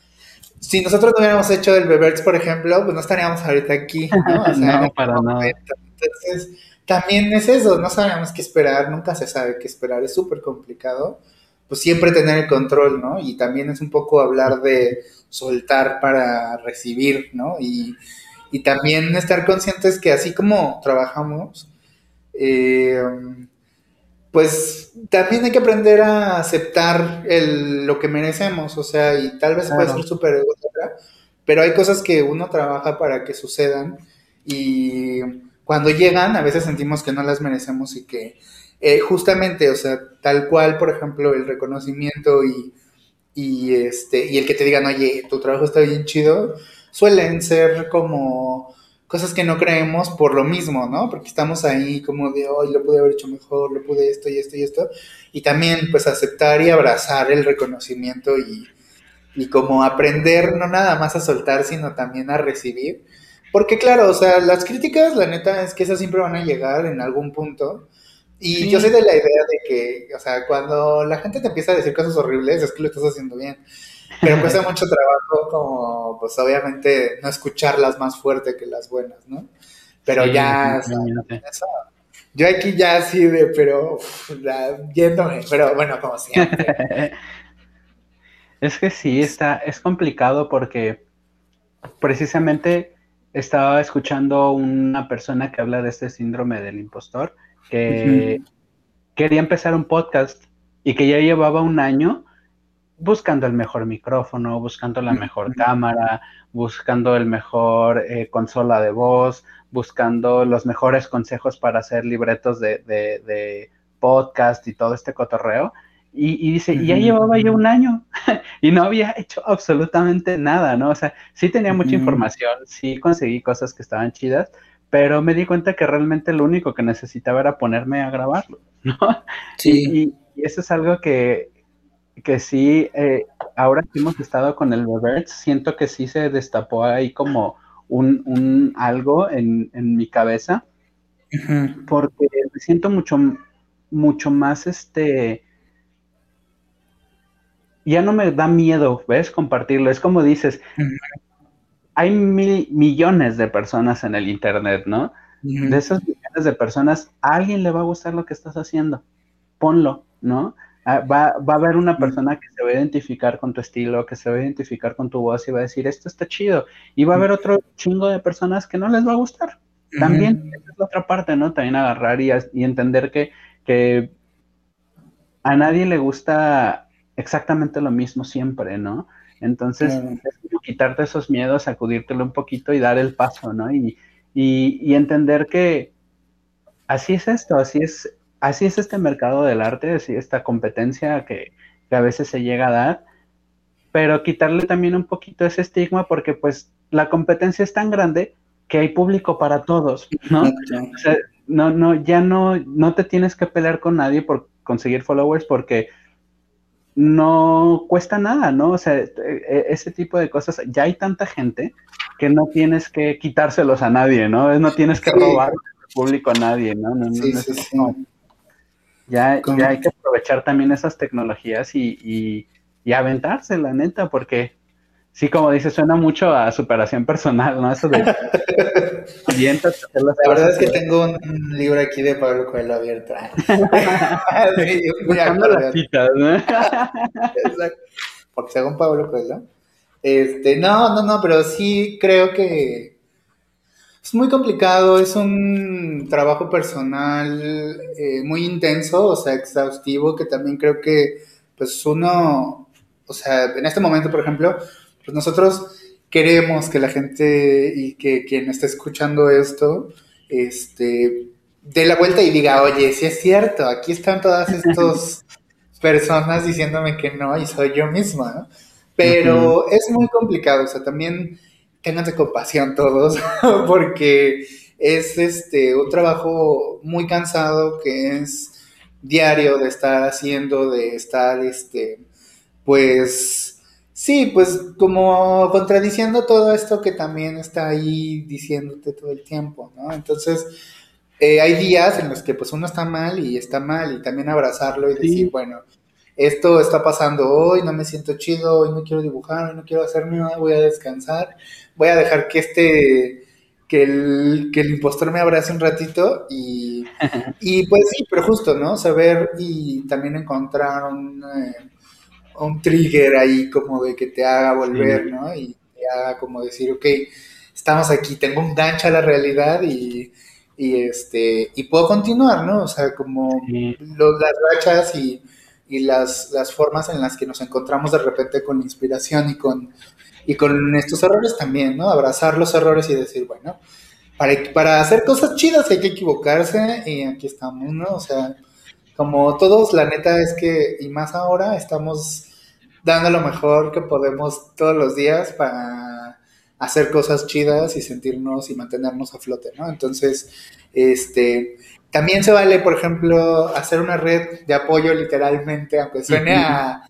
si nosotros no hubiéramos hecho el Beberts, por ejemplo, pues no estaríamos ahorita aquí, ¿no? O sea, en no, este para nada. momento. Entonces, también es eso, no sabemos qué esperar, nunca se sabe qué esperar, es súper complicado. Pues siempre tener el control, ¿no? Y también es un poco hablar de soltar para recibir, ¿no? Y, y también estar conscientes que así como trabajamos, eh, pues también hay que aprender a aceptar el, lo que merecemos, o sea, y tal vez puede ser Claro. súper ególatra, pero hay cosas que uno trabaja para que sucedan y cuando llegan a veces sentimos que no las merecemos y que eh, justamente, o sea, tal cual, por ejemplo, el reconocimiento y, y, este, y el que te digan, oye, tu trabajo está bien chido, suelen ser como cosas que no creemos por lo mismo, ¿no? Porque estamos ahí como de, hoy lo pude haber hecho mejor, lo pude esto y esto y esto. Y también, pues, aceptar y abrazar el reconocimiento y, y como aprender no nada más a soltar, sino también a recibir. Porque claro, o sea, las críticas, la neta, es que esas siempre van a llegar en algún punto. Y yo soy Sí, de la idea de que, o sea, cuando la gente te empieza a decir cosas horribles, es que lo estás haciendo bien. Pero cuesta mucho trabajo como, pues obviamente, no escucharlas más fuerte que las buenas, ¿no? Pero sí, ya, o sea, definitivamente. eso. Yo aquí ya así de, pero, uf, ya, yéndome, pero bueno, como siempre. Es que sí, está, es complicado porque precisamente estaba escuchando una persona que habla de este síndrome del impostor, que Ujú. quería empezar un podcast y que ya llevaba un año buscando el mejor micrófono, buscando la mejor cámara, buscando el mejor eh, consola de voz, buscando los mejores consejos para hacer libretos de, de, de podcast y todo este cotorreo. Y, y dice, y ya Ujú. llevaba yo un año y no había hecho absolutamente nada, ¿no? O sea, sí tenía mucha Ujú. información, sí conseguí cosas que estaban chidas, pero me di cuenta que realmente lo único que necesitaba era ponerme a grabarlo, ¿no? Y, Sí. y, y eso es algo que, que sí, eh, ahora que hemos estado con el reverse, siento que sí se destapó ahí como un, un algo en, en mi cabeza, Ujú. porque me siento mucho, mucho más, este, ya no me da miedo, ¿ves? Compartirlo. Es como dices, Ujú. hay mil millones de personas en el Internet, ¿no? De Ujú. esos millones de personas, a alguien le va a gustar lo que estás haciendo. Ponlo, ¿no? Ah, va, va a haber una persona que se va a identificar con tu estilo, que se va a identificar con tu voz y va a decir, esto está chido. Y va a haber otro chingo de personas que no les va a gustar. Ujú. También, esa es la otra parte, ¿no? También agarrar y, y entender que, que a nadie le gusta exactamente lo mismo siempre, ¿no? Entonces, Claro. es como quitarte esos miedos, sacudírtelo un poquito y dar el paso, ¿no? Y, y, y entender que así es esto, así es, así es este mercado del arte, así esta competencia que, que a veces se llega a dar, pero quitarle también un poquito ese estigma porque pues la competencia es tan grande que hay público para todos, ¿no? Exacto. O sea, no, no, ya no, no te tienes que pelear con nadie por conseguir followers porque no cuesta nada, ¿no? O sea, e- e- ese tipo de cosas, ya hay tanta gente que no tienes que quitárselos a nadie, ¿no? No tienes que Sí, robar el público a nadie, ¿no? No, no, sí, no es sí, como, sí. ya, Con- ya hay que aprovechar también esas tecnologías y, y, y aventarse, la neta, porque sí, como dices, suena mucho a superación personal, ¿no? Eso de avientas a hacer las La verdad cosas es y que tengo un, un libro aquí de Pablo Coelho abierto. Sí, muy buscando las acorde. citas, ¿no? Exacto. Porque según Pablo Coelho. Este, no, no, no, pero sí creo que es muy complicado, es un trabajo personal eh, muy intenso, o sea, exhaustivo, que también creo que, pues uno, o sea, en este momento, por ejemplo, pues nosotros queremos que la gente y que quien esté escuchando esto, este, dé la vuelta y diga, oye, sí es cierto, aquí están todas estas personas diciéndome que no y soy yo misma, ¿no? Ujú. Pero es muy complicado, o sea, también ténganse compasión todos, porque es este un trabajo muy cansado que es diario de estar haciendo, de estar este, pues sí, pues como contradiciendo todo esto que también está ahí diciéndote todo el tiempo, ¿no? Entonces, eh, hay días en los que pues uno está mal y está mal y también abrazarlo y decir, Sí, bueno, esto está pasando hoy, no me siento chido, hoy no quiero dibujar, hoy no quiero hacer nada, voy a descansar, voy a dejar que este, que el, que el impostor me abrace un ratito y, y pues sí, pero justo, ¿no? Saber y también encontrar un, eh, un trigger ahí como de que te haga volver, sí, ¿no? Y te haga como decir, ok, estamos aquí, tengo un gancho a la realidad y, y este, y puedo continuar, ¿no? O sea, como sí. los, las rachas y, y las, las formas en las que nos encontramos de repente con inspiración y con, y con estos errores también, ¿no? Abrazar los errores y decir, bueno, para, para hacer cosas chidas hay que equivocarse y aquí estamos, ¿no? O sea, como todos, la neta es que, y más ahora, estamos dando lo mejor que podemos todos los días para hacer cosas chidas y sentirnos y mantenernos a flote, ¿no? Entonces, este, también se vale, por ejemplo, hacer una red de apoyo literalmente, aunque suene Ujú. a,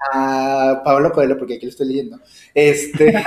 a Pablo Coelho, porque aquí lo estoy leyendo. Este,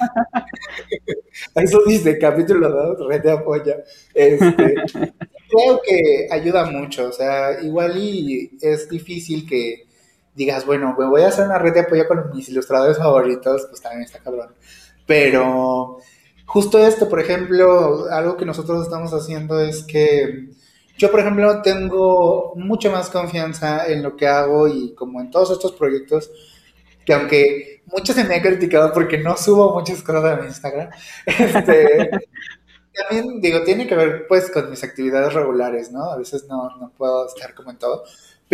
eso dice, capítulo dos, red de apoyo. Este, creo que ayuda mucho, o sea, igual y es difícil que digas, bueno, me voy a hacer una red de apoyo con mis ilustradores favoritos, pues también está cabrón. Pero justo esto, por ejemplo, algo que nosotros estamos haciendo es que yo, por ejemplo, tengo mucha más confianza en lo que hago y como en todos estos proyectos, que aunque muchos se me han criticado porque no subo muchas cosas a mi Instagram, este, también digo, tiene que ver pues con mis actividades regulares, ¿no? A veces no, no puedo estar como en todo,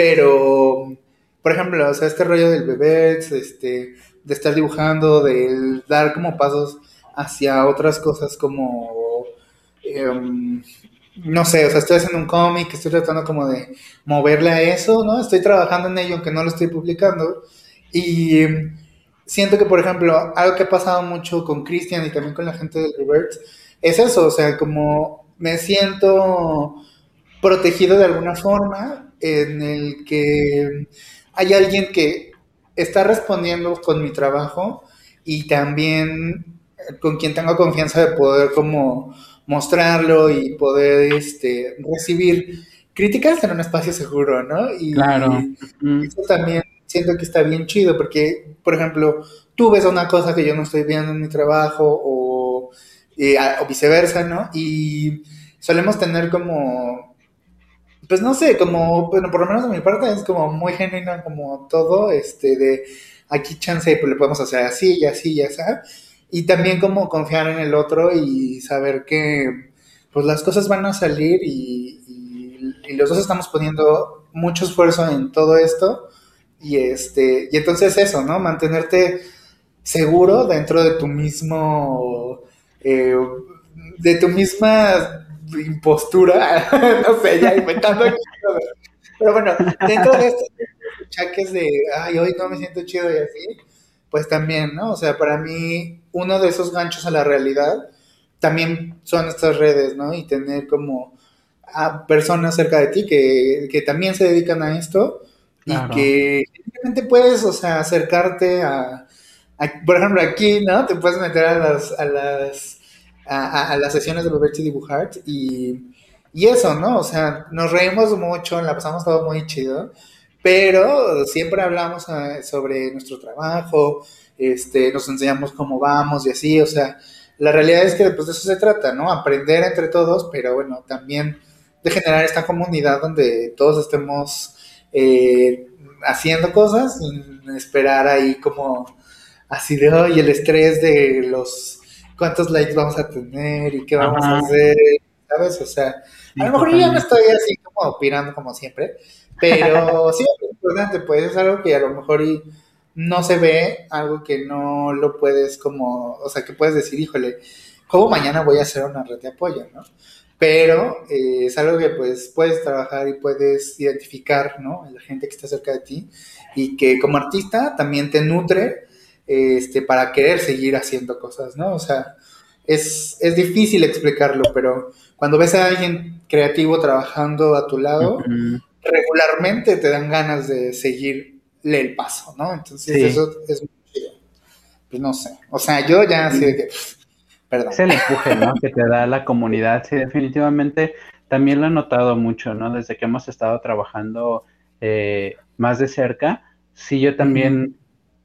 pero, por ejemplo, o sea, este rollo del bebé, este, de estar dibujando, de dar como pasos hacia otras cosas como, eh, no sé, o sea, estoy haciendo un cómic, estoy tratando como de moverle a eso, ¿no? Estoy trabajando en ello, aunque no lo estoy publicando, y siento que, por ejemplo, algo que ha pasado mucho con Cristian y también con la gente del Reverse, es eso, o sea, como me siento protegido de alguna forma en el que hay alguien que está respondiendo con mi trabajo y también con quien tengo confianza de poder como mostrarlo y poder este, recibir críticas en un espacio seguro, ¿no? Y Claro. Mm. eso también siento que está bien chido porque, por ejemplo, tú ves una cosa que yo no estoy viendo en mi trabajo o, eh, o viceversa, ¿no? Y solemos tener como, pues no sé, como, bueno, por lo menos de mi parte es como muy genuino como todo, este, de aquí chance, pues le podemos hacer así y así y así. Y también como confiar en el otro y saber que pues las cosas van a salir y, y, y los dos estamos poniendo mucho esfuerzo en todo esto y este y entonces eso, ¿no? Mantenerte seguro dentro de tu mismo eh, de tu misma impostura, no sé, ya inventando aquí, pero bueno, dentro de estos chaques de ay, hoy no me siento chido y así, pues también, ¿no? O sea, para mí uno de esos ganchos a la realidad también son estas redes, ¿no? Y tener como a personas cerca de ti que, que también se dedican a esto y Claro. que simplemente puedes, o sea, acercarte a, a, por ejemplo, aquí, ¿no? Te puedes meter a las, a las, a, a las sesiones de Beber y Dibujar y, y eso, ¿no? O sea, nos reímos mucho, la pasamos todo muy chido, pero siempre hablamos uh, sobre nuestro trabajo, este, nos enseñamos cómo vamos y así, o sea, la realidad es que pues de eso se trata, ¿no? Aprender entre todos, pero bueno, también de generar esta comunidad donde todos estemos eh, haciendo cosas sin esperar ahí como así de hoy el estrés de los cuántos likes vamos a tener y qué vamos Ajá. a hacer, ¿sabes? O sea, Sí, a lo mejor yo ya me totalmente. estoy así como opinando como siempre, pero sí es importante, pues es algo que a lo mejor y no se ve, algo que no lo puedes como, o sea, que puedes decir, híjole, ¿cómo mañana voy a hacer una red de apoyo, no? Pero eh, es algo que pues puedes trabajar y puedes identificar, ¿no? A la gente que está cerca de ti y que como artista también te nutre este, para querer seguir haciendo cosas, ¿no? O sea, es, es difícil explicarlo, pero cuando ves a alguien creativo trabajando a tu lado, Ujú. regularmente te dan ganas de seguirle el paso, ¿no? Entonces Sí. eso es muy chido. Pues no sé. O sea, yo ya así de que, pff, perdón. Es el empuje, ¿no? Que te da la comunidad. Sí, definitivamente también lo he notado mucho, ¿no? Desde que hemos estado trabajando eh, más de cerca, sí, yo Ujú. también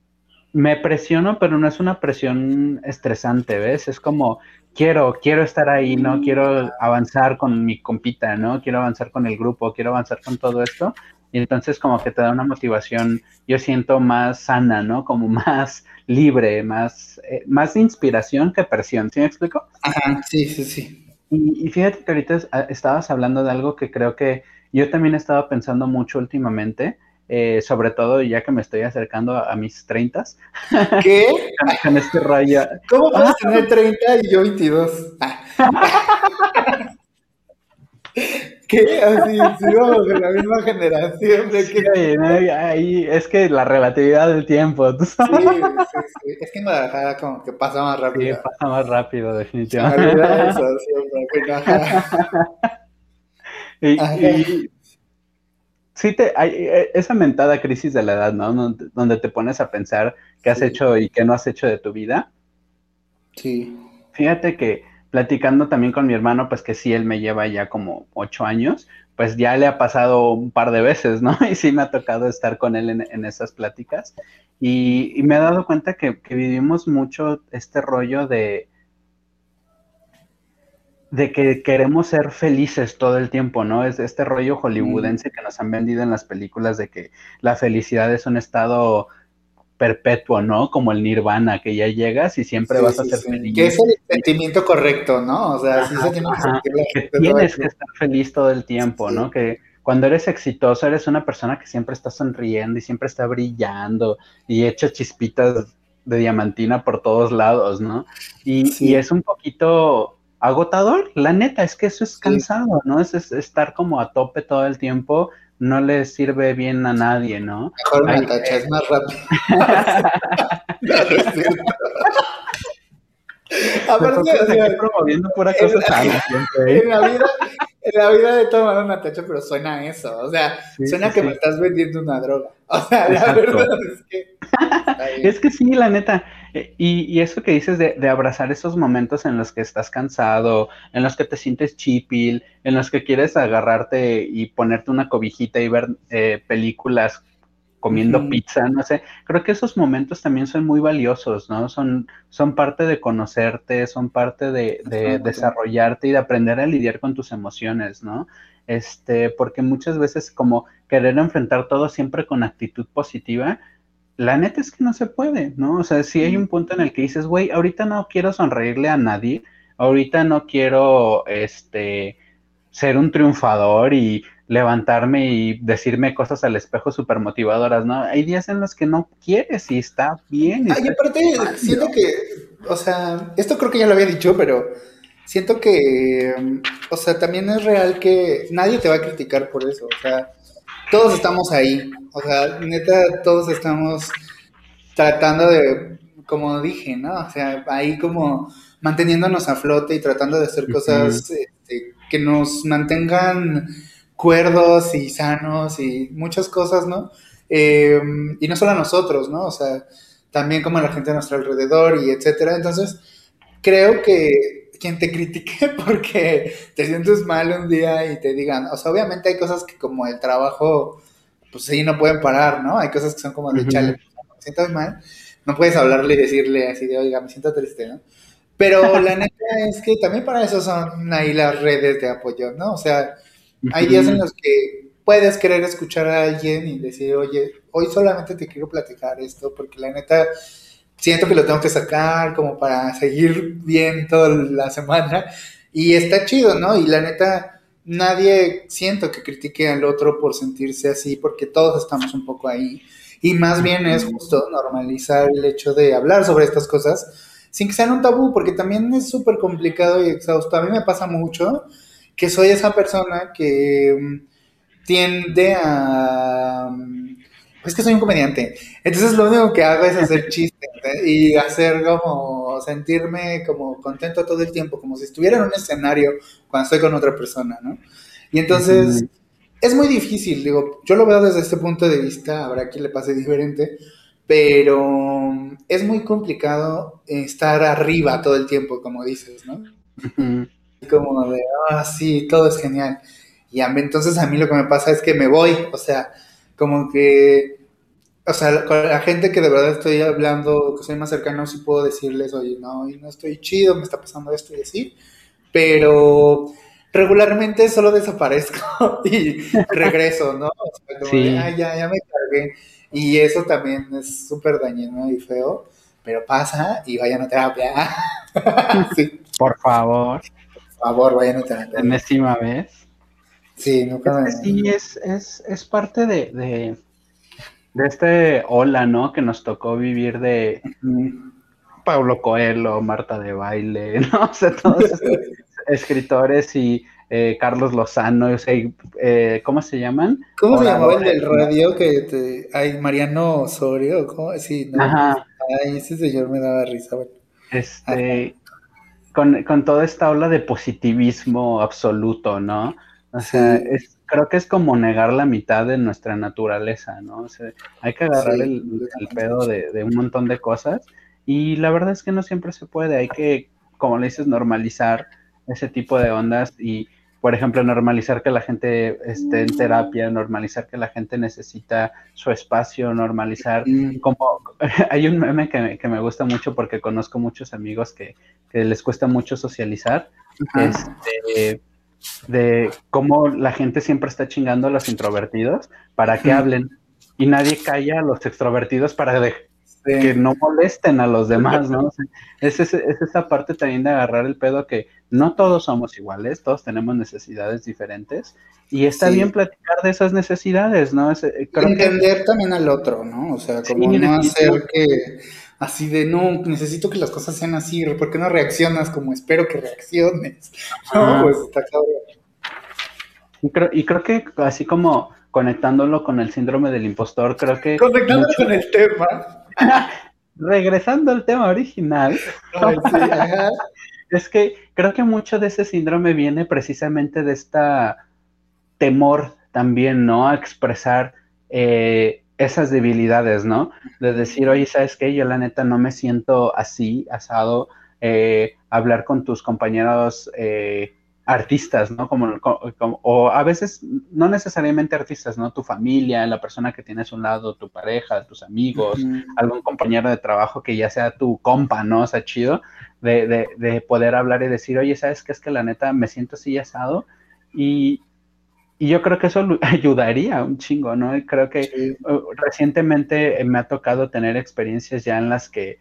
me presiono, pero no es una presión estresante, ¿ves? Es como, quiero, quiero estar ahí, ¿no? Quiero avanzar con mi compita, ¿no? Quiero avanzar con el grupo, quiero avanzar con todo esto. Y entonces como que te da una motivación, yo siento más sana, ¿no? Como más libre, más, eh, más de inspiración que presión, ¿sí me explico? Ajá, sí, sí, sí. Y, y fíjate que ahorita es- a- estabas hablando de algo que creo que yo también he estado pensando mucho últimamente, eh, sobre todo ya que me estoy acercando a, a mis treintas, ¿Qué? con, con este rollo. ¿Cómo Ah, puedes tener treinta y yo veintidós? Ah, ¿qué? Así, sí, vamos de la misma generación. ¿De sí, qué? oye, ¿no? Ahí es que la relatividad del tiempo, tú Sí, sabes. sí, sí. Es que en Guadalajara como que pasa más Sí, rápido. pasa más rápido, Se me olvida eso definitivamente. siempre. Bueno, ajá. Y, Ajá. y sí, te, hay eh, esa mentada crisis de la edad, ¿no? Donde, donde te pones a pensar qué has Sí, hecho y qué no has hecho de tu vida. sí. Fíjate que platicando también con mi hermano, pues que sí, él me lleva ya como ocho años, pues ya le ha pasado un par de veces, ¿no? Y sí me ha tocado estar con él en, en esas pláticas. Y, y me he dado cuenta que, que vivimos mucho este rollo de, de que queremos ser felices todo el tiempo, ¿no? Es este rollo Mm, hollywoodense que nos han vendido en las películas de que la felicidad es un estado perpetuo, ¿no? Como el nirvana, que ya llegas y siempre Sí, vas a sí, ser sí. feliz. Que es el sentimiento correcto, ¿no? O sea, sí Ajá, se tiene que ajá, sentir la que gente todo el tienes que tiempo. estar feliz todo el tiempo, Sí. ¿no? Que cuando eres exitoso eres una persona que siempre está sonriendo y siempre está brillando y echa chispitas de diamantina por todos lados, ¿no? Y, y Sí, es un poquito agotador, la neta, es que eso es sí. cansado, ¿no? Es, es estar como a tope todo el tiempo, no le sirve bien a nadie, ¿no? Mejor Hay, una tacha, es más rápido. No, no es cierto. Aparte, nosotros o sea, aquí promoviendo pura en cosa la, sana siempre, ¿eh? en la vida, en la vida he tomado una tacha, pero suena a eso. O sea, Sí, sí, suena que me sí, estás vendiendo una droga. O sea, la verdad exacto. es que está bien. Es que sí, la neta. eh, Y, y eso que dices de, de abrazar esos momentos en los que estás cansado, en los que te sientes chipil, en los que quieres agarrarte y ponerte una cobijita y ver eh, películas comiendo Ujú, pizza, no sé. Creo que esos momentos también son muy valiosos, ¿no? Son, son parte de conocerte, son parte de, de exacto. desarrollarte y de aprender a lidiar con tus emociones, ¿no? Este, porque muchas veces como querer enfrentar todo siempre con actitud positiva, la neta es que no se puede, ¿no? O sea, si hay un Sí. punto en el que dices, güey, ahorita no quiero sonreírle a nadie, ahorita no quiero, este, ser un triunfador y levantarme y decirme cosas al espejo súper motivadoras, ¿no? Hay días en los que no quieres y está bien, y Ah, y está aparte, siento válido. que, o sea, esto creo que ya lo había dicho, pero siento que, mm, o sea, también es real que nadie te va a criticar por eso. O sea, todos estamos ahí. O sea, neta, todos estamos tratando de, como dije, ¿no? O sea, ahí como manteniéndonos a flote y tratando de hacer Ujú, cosas este, que nos mantengan cuerdos y sanos y muchas cosas, ¿no? Eh, y no solo a nosotros, ¿no? O sea, también como a la gente a nuestro alrededor y etcétera. Entonces, creo que quien te critique porque te sientes mal un día y te digan, o sea, obviamente hay cosas que como el trabajo, pues sí, no pueden parar, ¿no? Hay cosas que son como de chale, ujú. me sientas mal, no puedes hablarle y decirle así de, oiga, me siento triste, ¿no? Pero la neta es que también para eso son ahí las redes de apoyo, ¿no? O sea, hay días en Ujú, los que puedes querer escuchar a alguien y decir, oye, hoy solamente te quiero platicar esto, porque la neta siento que lo tengo que sacar como para seguir bien toda la semana. Y está chido, ¿no? Y la neta, nadie siento que critique al otro por sentirse así, porque todos estamos un poco ahí. Y más bien es ujú, justo normalizar el hecho de hablar sobre estas cosas sin que sean un tabú, porque también es súper complicado y exhausto. A mí me pasa mucho que soy esa persona que mm, tiende a... mm, Es que soy un comediante. Entonces lo único que hago es hacer chistes, ¿eh? Y hacer como sentirme como contento todo el tiempo, como si estuviera en un escenario cuando estoy con otra persona, ¿no? Y entonces ujú. es muy difícil, digo, yo lo veo desde este punto de vista, habrá quien le pase diferente, pero es muy complicado estar arriba todo el tiempo, como dices, ¿no? Ujú. Como de, ah, sí, todo es genial. Y a mí, entonces a mí lo que me pasa es que me voy, o sea, como que, o sea, con la gente que de verdad estoy hablando, que soy más cercano, sí puedo decirles, oye, no, hoy no estoy chido, me está pasando esto y así, pero regularmente solo desaparezco y regreso, ¿no? O sea, como de, Sí, ay, ya, ya me cargué. Y eso también es súper dañino y feo, pero pasa y vayan a terapia. Sí, por favor, por favor, vayan a terapia. enésima vez. Sí, nunca Es que sí, me... es, es, es parte de, de, de este ola, ¿no? Que nos tocó vivir de Mm. Pablo Coelho, Marta de Baile, ¿no? O sea, todos estos escritores y eh, Carlos Lozano, o sea, y, eh, ¿cómo se llaman? ¿Cómo se llamaba el Oradores, del ¿no? radio que te... Ay, Mariano Osorio, ¿cómo? Sí, ¿no? Ajá, Ay, ese señor me daba risa, bueno. Ajá, este, con, con toda esta ola de positivismo absoluto, ¿no? O sea, sí, es, creo que es como negar la mitad de nuestra naturaleza, ¿no? O sea, hay que agarrar sí, el, el completamente. pedo de, de un montón de cosas y la verdad es que no siempre se puede, hay que, como le dices, normalizar ese tipo de ondas y, por ejemplo, normalizar que la gente esté en terapia, normalizar que la gente necesita su espacio, normalizar Mm, como, hay un meme que, me- que me gusta mucho porque conozco muchos amigos que que les cuesta mucho socializar, ajá. este, de cómo la gente siempre está chingando a los introvertidos para que Ujú. hablen y nadie calla a los extrovertidos para de- sí. que no molesten a los demás, ¿no? O sea, es, es, es esa parte también de agarrar el pedo que no todos somos iguales, todos tenemos necesidades diferentes y está sí. bien platicar de esas necesidades, ¿no? Es, creo entender que... también al otro, ¿no? O sea, como sí, no hacer que así de, no, necesito que las cosas sean así, ¿por qué no reaccionas como espero que reacciones? No, pues está cabrón. Y creo, y creo que así como conectándolo con el síndrome del impostor, creo que... Conectándolo mucho... con el tema. Regresando al tema original, Ay, sí, ajá. es que creo que mucho de ese síndrome viene precisamente de esta temor también, ¿no? A expresar eh, esas debilidades, ¿no? De decir, oye, ¿sabes qué? Yo la neta no me siento así, asado, eh, hablar con tus compañeros... Eh, artistas, ¿no? Como, como, o a veces no necesariamente artistas, ¿no? Tu familia, la persona que tienes a un lado, tu pareja, tus amigos, uh-huh. algún compañero de trabajo que ya sea tu compa, ¿no? O sea, chido, de, de, de poder hablar y decir, oye, ¿sabes qué? Es que la neta me siento así asado y, y yo creo que eso ayudaría un chingo, ¿no? Y creo que sí. uh, recientemente me ha tocado tener experiencias ya en las que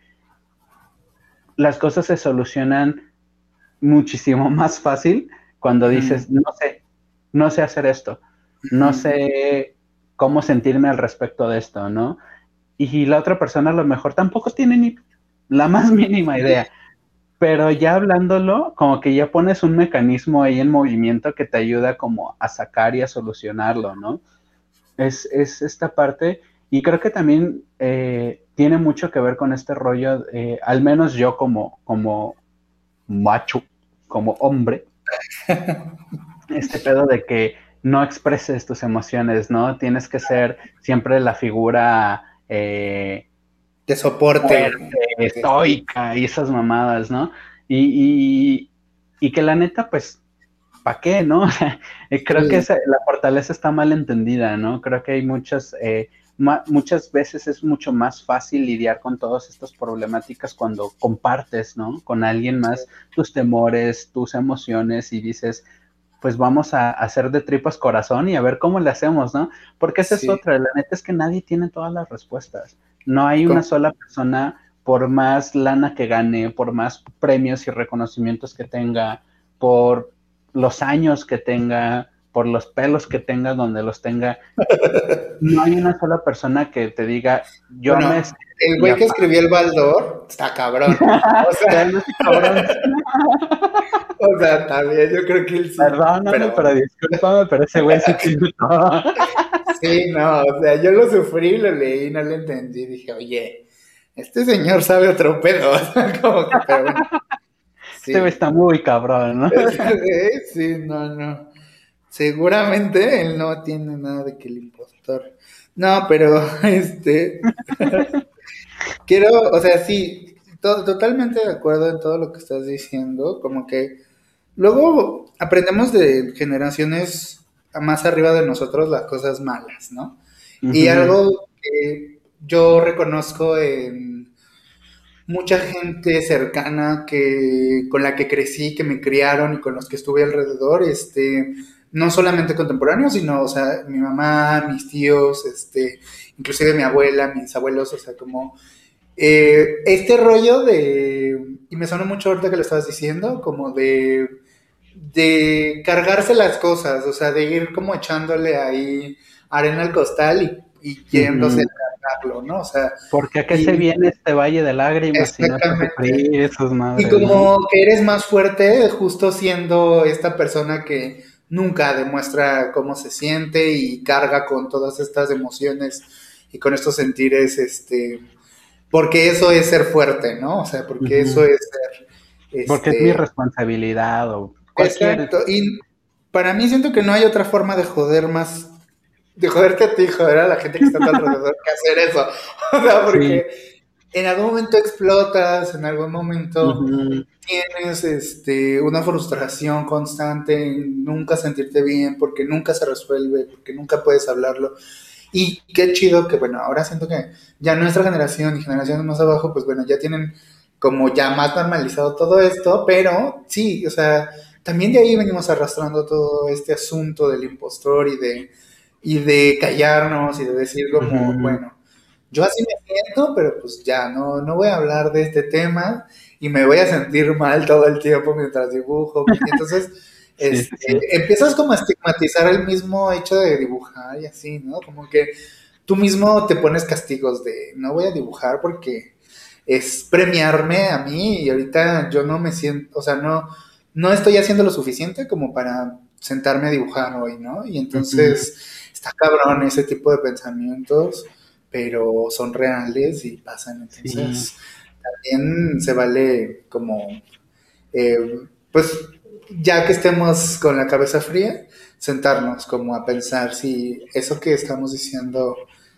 las cosas se solucionan muchísimo más fácil cuando dices, no sé, no sé hacer esto, no sé cómo sentirme al respecto de esto, ¿no? Y la otra persona a lo mejor tampoco tiene ni la más mínima idea, pero ya hablándolo, como que ya pones un mecanismo ahí en movimiento que te ayuda como a sacar y a solucionarlo, ¿no? Es, es esta parte, y creo que también eh, tiene mucho que ver con este rollo, eh, al menos yo como, como macho, como hombre, este pedo de que no expreses tus emociones, ¿no? Tienes que ser siempre la figura eh, de soporte, fuerte, estoica y esas mamadas, ¿no? Y, y, y que la neta, pues, ¿para qué, no? Creo sí. que esa, la fortaleza está mal entendida, ¿no? Creo que hay muchas... Eh, Ma- muchas veces es mucho más fácil lidiar con todas estas problemáticas cuando compartes, ¿no? Con alguien más tus temores, tus emociones y dices, pues vamos a hacer de tripas corazón y a ver cómo le hacemos, ¿no? Porque esa sí. es otra, la neta es que nadie tiene todas las respuestas. No hay una sola persona, por más lana que gane, por más premios y reconocimientos que tenga, por los años que tenga, por los pelos que tenga, donde los tenga, no hay una sola persona que te diga, yo bueno, me... El güey que escribió el Baldor está cabrón. O sea, no cabrón. O sea, también yo creo que él sí. Perdóname, pero, pero discúlpame, pero ese güey sí tiene todo. Sí, no, o sea, yo lo sufrí, lo leí, no lo entendí. Dije, oye, este señor sabe otro pedo. Como que, pero bueno. Sí. Este güey está muy cabrón, ¿no? Sí, no, no. Seguramente él no tiene nada de que el impostor. No, pero este quiero, o sea, sí, to- totalmente de acuerdo en todo lo que estás diciendo, como que luego aprendemos de generaciones más arriba de nosotros las cosas malas, ¿no? Uh-huh. Y algo que yo reconozco en mucha gente cercana que con la que crecí, que me criaron y con los que estuve alrededor, este no solamente contemporáneos, sino, o sea, mi mamá, mis tíos, este, inclusive mi abuela, mis abuelos, o sea, como eh, este rollo de, y me sonó mucho ahorita que lo estabas diciendo, como de, de cargarse las cosas, o sea, de ir como echándole ahí arena al costal y, y yéndose uh-huh. a cargarlo, ¿no? O sea, porque a qué y, se viene este valle de lágrimas y no sufrir esas madres, y como ¿no? que eres más fuerte justo siendo esta persona que nunca demuestra cómo se siente y carga con todas estas emociones y con estos sentires, este, porque eso es ser fuerte, ¿no? O sea, porque uh-huh. eso es ser... Este, porque es mi responsabilidad o cualquier... Exacto, y para mí siento que no hay otra forma de joder más, de joderte a ti, joder a la gente que está a tu alrededor que hacer eso, o sea, porque... Sí. En algún momento explotas, en algún momento uh-huh. tienes este, una frustración constante en nunca sentirte bien, porque nunca se resuelve, porque nunca puedes hablarlo. Y qué chido que, bueno, ahora siento que ya nuestra generación y generaciones más abajo, pues bueno, ya tienen como ya más normalizado todo esto, pero sí, o sea, también de ahí venimos arrastrando todo este asunto del impostor y de, y de callarnos y de decir como, uh-huh. bueno, yo así me siento, pero pues ya, no, no voy a hablar de este tema y me voy a sentir mal todo el tiempo mientras dibujo. Y entonces, Sí, sí, este, sí. empiezas como a estigmatizar el mismo hecho de dibujar y así, ¿no? Como que tú mismo te pones castigos de, no voy a dibujar porque es premiarme a mí y ahorita yo no me siento, o sea, no, no estoy haciendo lo suficiente como para sentarme a dibujar hoy, ¿no? Y Ujú. entonces está cabrón ese tipo de pensamientos, pero son reales y pasan, Sí, entonces también se vale como, eh, pues ya que estemos con la cabeza fría, sentarnos como a pensar si eso que estamos diciendo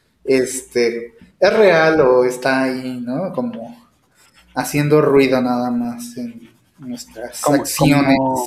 este, es real o está ahí, ¿no? Como haciendo ruido nada más en nuestras como, acciones. como,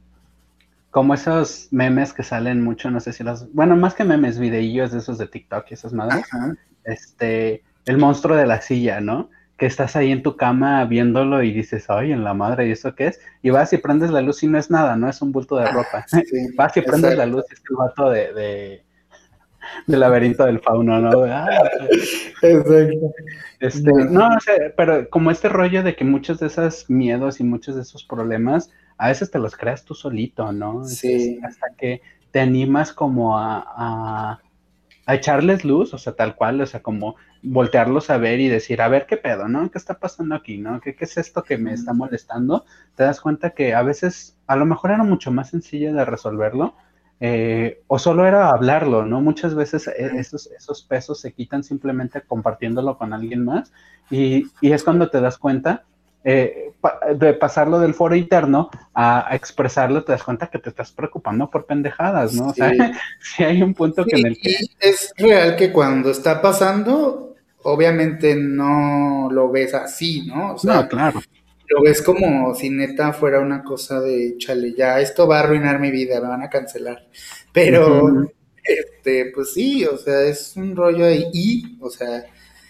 como esos memes que salen mucho, no sé si los, bueno, más que memes, videillos de esos de TikTok y esas madres, Ajá. este, el monstruo de la silla, ¿no? Que estás ahí en tu cama viéndolo y dices, ay, en la madre, ¿y eso qué es? Y vas y prendes la luz y no es nada, no es un bulto de Ah, ropa. sí, Vas y prendes la luz exacto. y es el vato de, de, del laberinto del fauno, ¿no? Ah, Exacto. este, no, No, o sea, pero como este rollo de que muchos de esos miedos y muchos de esos problemas, a veces te los creas tú solito, ¿no? Es, es sí. hasta que te animas como a, a, a echarles luz, o sea, tal cual, o sea, como voltearlos a ver y decir, a ver qué pedo, ¿no? ¿Qué está pasando aquí, no? ¿Qué, qué es esto que me está Mm, molestando? Te das cuenta que a veces, a lo mejor era mucho más sencillo de resolverlo, eh, o solo era hablarlo, ¿no? Muchas veces eh, mm, esos, esos pesos se quitan simplemente compartiéndolo con alguien más y, y es cuando te das cuenta eh, pa- de pasarlo del foro interno a, a expresarlo, te das cuenta que te estás preocupando por pendejadas, ¿no? O sea, sí. si hay un punto Sí, que en el que y es real que cuando está pasando, obviamente no lo ves así, ¿no? O no, sea, claro. lo ves como si neta fuera una cosa de, chale, ya, esto va a arruinar mi vida, me van a cancelar. Pero, Ujú. este, pues sí, o sea, es un rollo ahí. Y, o sea,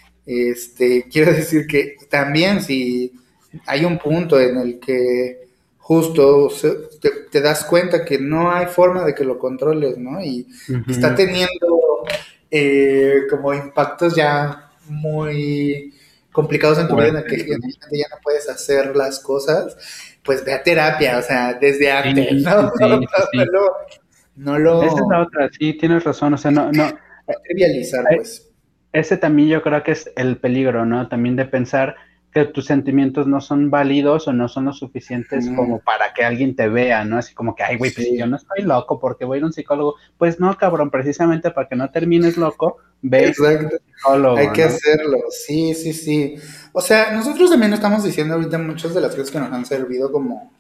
este, quiero decir que también si hay un punto en el que justo o sea, te, te das cuenta que no hay forma de que lo controles, ¿no? Y que está Ujú. teniendo eh, como impactos ya muy complicados en tu vida en el que Fuerte, ¿no? finalmente ya no puedes hacer las cosas, pues ve a terapia, o sea, desde Sí, antes, ¿no? sí, sí, sí, No sí. lo, no Esa es la lo otra, sí, tienes razón, o sea, no, no, trivializar, eh, pues. ese también yo creo que es el peligro, ¿no? También de pensar que tus sentimientos no son válidos o no son lo suficientes Mm, como para que alguien te vea, ¿no? Así como que, ay, güey, pues si yo sí. no estoy loco porque voy a ir a un psicólogo. Pues no, cabrón, precisamente para que no termines loco, ve a un Exacto, hay psicólogo, que ¿no? hacerlo, sí, sí, sí. O sea, nosotros también estamos diciendo ahorita muchas de las cosas que nos han servido como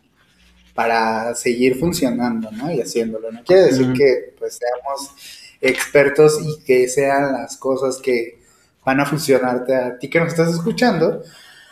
para seguir funcionando, ¿no? Y haciéndolo. No quiere decir Ujú, que pues seamos expertos y que sean las cosas que van a funcionarte a ti que nos estás escuchando,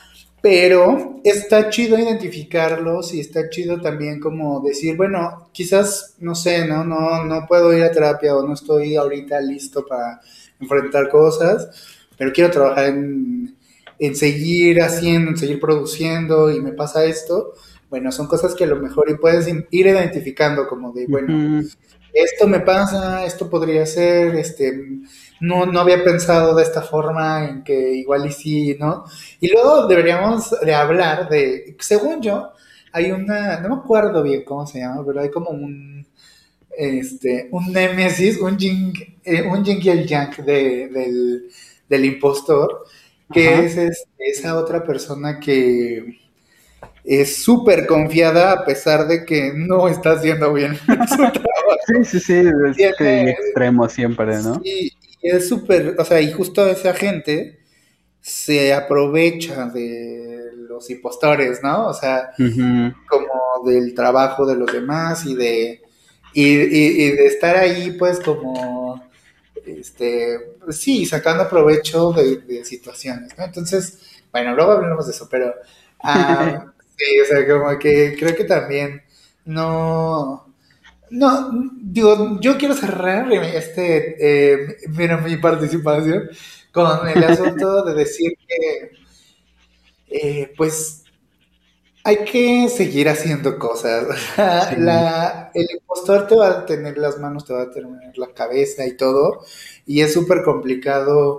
pero está chido identificarlos y está chido también como decir, bueno, quizás, no sé, no, no, no puedo ir a terapia o no estoy ahorita listo para enfrentar cosas, pero quiero trabajar en, en seguir haciendo, en seguir produciendo y me pasa esto. Bueno, son cosas que a lo mejor y puedes ir identificando como de, bueno, ujú. esto me pasa, esto podría ser, este, no, no había pensado de esta forma en que igual y sí, ¿no? Y luego deberíamos de hablar de, según yo, hay una, no me acuerdo bien cómo se llama, pero hay como un, este, un némesis, un yin, eh, un yin y el yang de, del, del impostor, que Ajá. es este, esa otra persona que es súper confiada a pesar de que no está haciendo bien su Sí, trabajo. sí, sí, es Tiene, que extremo siempre, ¿no? sí, y es súper, o sea, y justo esa gente se aprovecha de los impostores, ¿no? O sea, Ujú. como del trabajo de los demás y de, y, y- y de estar ahí, pues, como, este, pues sí, sacando provecho de, de situaciones, ¿no? Entonces, bueno, luego hablaremos de eso, pero, ah, sí, o sea, como que creo que también no, no, digo, yo quiero cerrar este, eh, mira, mi participación con el asunto de decir que, eh, pues, hay que seguir haciendo cosas. Sí. La, el impostor te va a tener las manos, te va a tener la cabeza y todo, y es súper complicado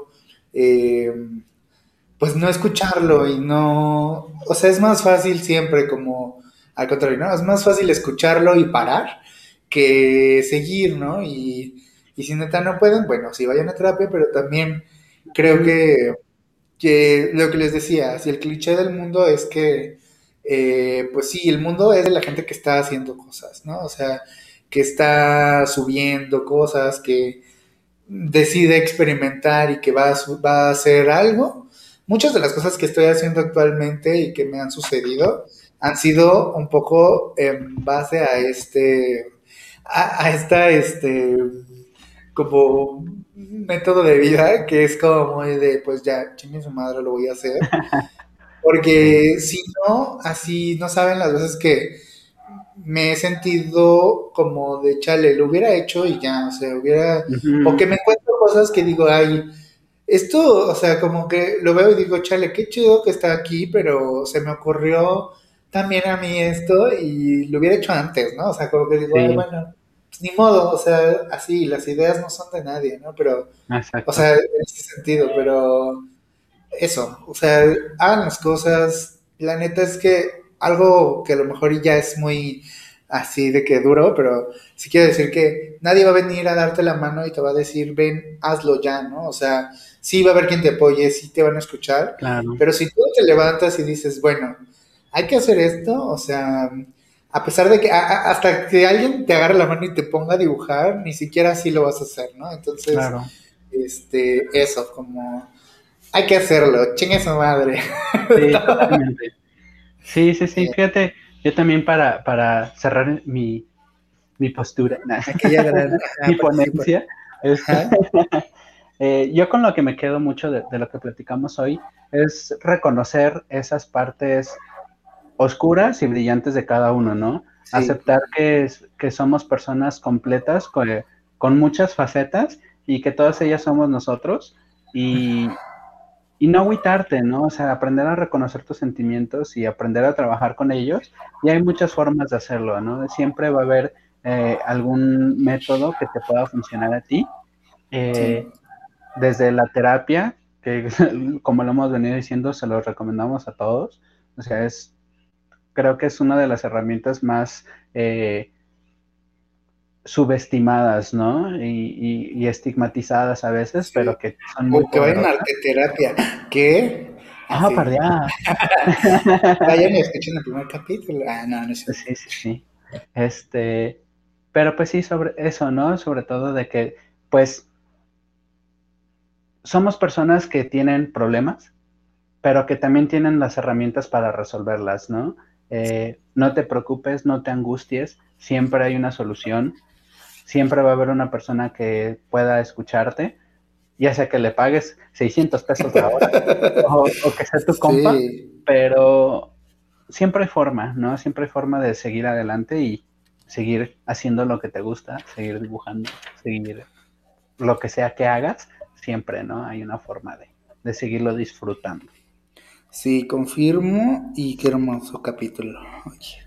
eh, pues no escucharlo y no, o sea, es más fácil siempre como, al contrario, ¿no? Es más fácil escucharlo y parar que seguir, ¿no? Y, y si neta no pueden, bueno, sí vayan a terapia, pero también creo que, que lo que les decía, si el cliché del mundo es que, eh, pues sí, el mundo es de la gente que está haciendo cosas, ¿no? O sea, que está subiendo cosas, que decide experimentar y que va a, su- va a hacer algo. Muchas de las cosas que estoy haciendo actualmente y que me han sucedido han sido un poco en base a este, a, a esta, este, como método de vida que es como muy de, pues ya, chingue su madre, lo voy a hacer. Sí. Porque si no, así no saben las veces que me he sentido como de chale, lo hubiera hecho y ya, o sea, hubiera, o Ujú. que me encuentro cosas que digo, ay, esto, o sea, como que lo veo y digo, chale, qué chido que está aquí, pero se me ocurrió también a mí esto y lo hubiera hecho antes, ¿no? O sea, como que digo, ay, Sí, bueno, pues ni modo, o sea, así, las ideas no son de nadie, ¿no? Pero, o exacto. sea, en ese sentido, pero eso, o sea, hagan las cosas. La neta es que algo que a lo mejor ya es muy así de que duro, pero sí quiero decir que nadie va a venir a darte la mano y te va a decir, ven, hazlo ya, ¿no? O sea, sí va a haber quien te apoye, sí te van a escuchar, Claro. pero si tú te levantas y dices, bueno, hay que hacer esto, o sea, a pesar de que a- a- hasta que alguien te agarre la mano y te ponga a dibujar, ni siquiera así lo vas a hacer, ¿no? Entonces, Claro. este, eso, como hay que hacerlo, chingue su madre. Sí, totalmente. Sí, sí, sí. Eh, Fíjate, yo también para, para cerrar mi, mi postura, nah, aquella gran, mi ajá, participa. ponencia, este, Ajá, eh, yo con lo que me quedo mucho de, de lo que platicamos hoy es reconocer esas partes oscuras y brillantes de cada uno, ¿no? sí, Aceptar que, es- que somos personas completas con, con muchas facetas y que todas ellas somos nosotros y, y no agüitarte, ¿no? O sea, aprender a reconocer tus sentimientos y aprender a trabajar con ellos. Y hay muchas formas de hacerlo, ¿no? Siempre va a haber eh, algún método que te pueda funcionar a ti. sí. Eh, desde la terapia, que como lo hemos venido diciendo, se lo recomendamos a todos. O sea, es, creo que es una de las herramientas más eh, subestimadas, ¿no? Y, y, y estigmatizadas a veces, Sí. pero que son muy O que vayan a poderosas. arteterapia. ¿Qué? Ah, Así. para allá. Vayan y escuchen el primer capítulo. Ah, no, no es cierto. Sí, sí, sí. Este, pero pues sí, sobre eso, ¿no? Sobre todo de que, pues, somos personas que tienen problemas, pero que también tienen las herramientas para resolverlas, ¿no? Eh, no te preocupes, no te angusties, siempre hay una solución, siempre va a haber una persona que pueda escucharte, ya sea que le pagues seiscientos pesos la hora o, o que sea tu compa, Sí. pero siempre hay forma, ¿no? Siempre hay forma de seguir adelante y seguir haciendo lo que te gusta, seguir dibujando, seguir lo que sea que hagas, siempre, ¿no? Hay una forma de, de seguirlo disfrutando. Sí, confirmo. Y qué hermoso capítulo. Oye,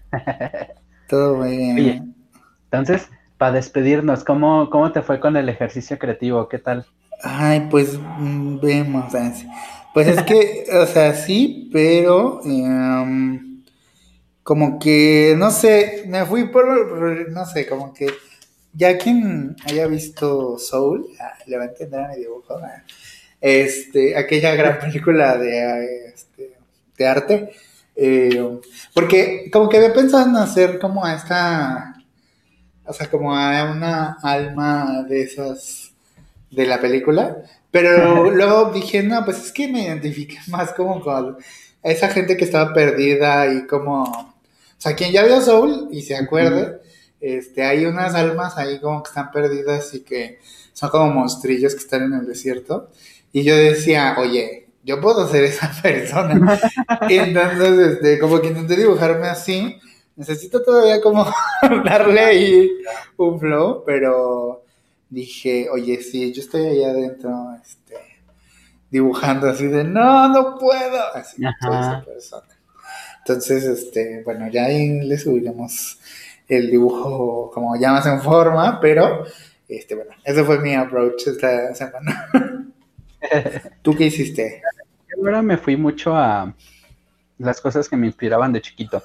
todo muy Oye, bien. entonces, para despedirnos, ¿cómo, ¿cómo te fue con el ejercicio creativo? ¿Qué tal? Ay, pues mm, vemos. Así. Pues es que, o sea, sí, pero em, como que, no sé, me fui por, no sé, como que ya quien haya visto Soul, ah, le va a entender a mi dibujo, ah, este, aquella gran película de, eh, este, de arte, eh, porque como que había pensado en hacer como a esta, o sea, como a una alma de esas de la película, pero luego dije, no, pues es que me identifiqué más como con esa gente que estaba perdida y como, o sea, quien ya vio Soul y se Ujú. acuerde, este, hay unas almas ahí como que están perdidas y que son como monstrillos que están en el desierto, y yo decía, oye, yo puedo ser esa persona, y entonces, este, como que intenté dibujarme así, necesito todavía como darle ahí un flow, pero dije, oye, sí, yo estoy allá adentro, este, dibujando así de, no, no puedo, así, soy esa Ajá. persona. Entonces, este, bueno, ya ahí le subiremos el dibujo como ya más en forma, pero, este, bueno, ese fue mi approach esta semana. ¿Tú qué hiciste? Ahora me fui mucho a las cosas que me inspiraban de chiquito.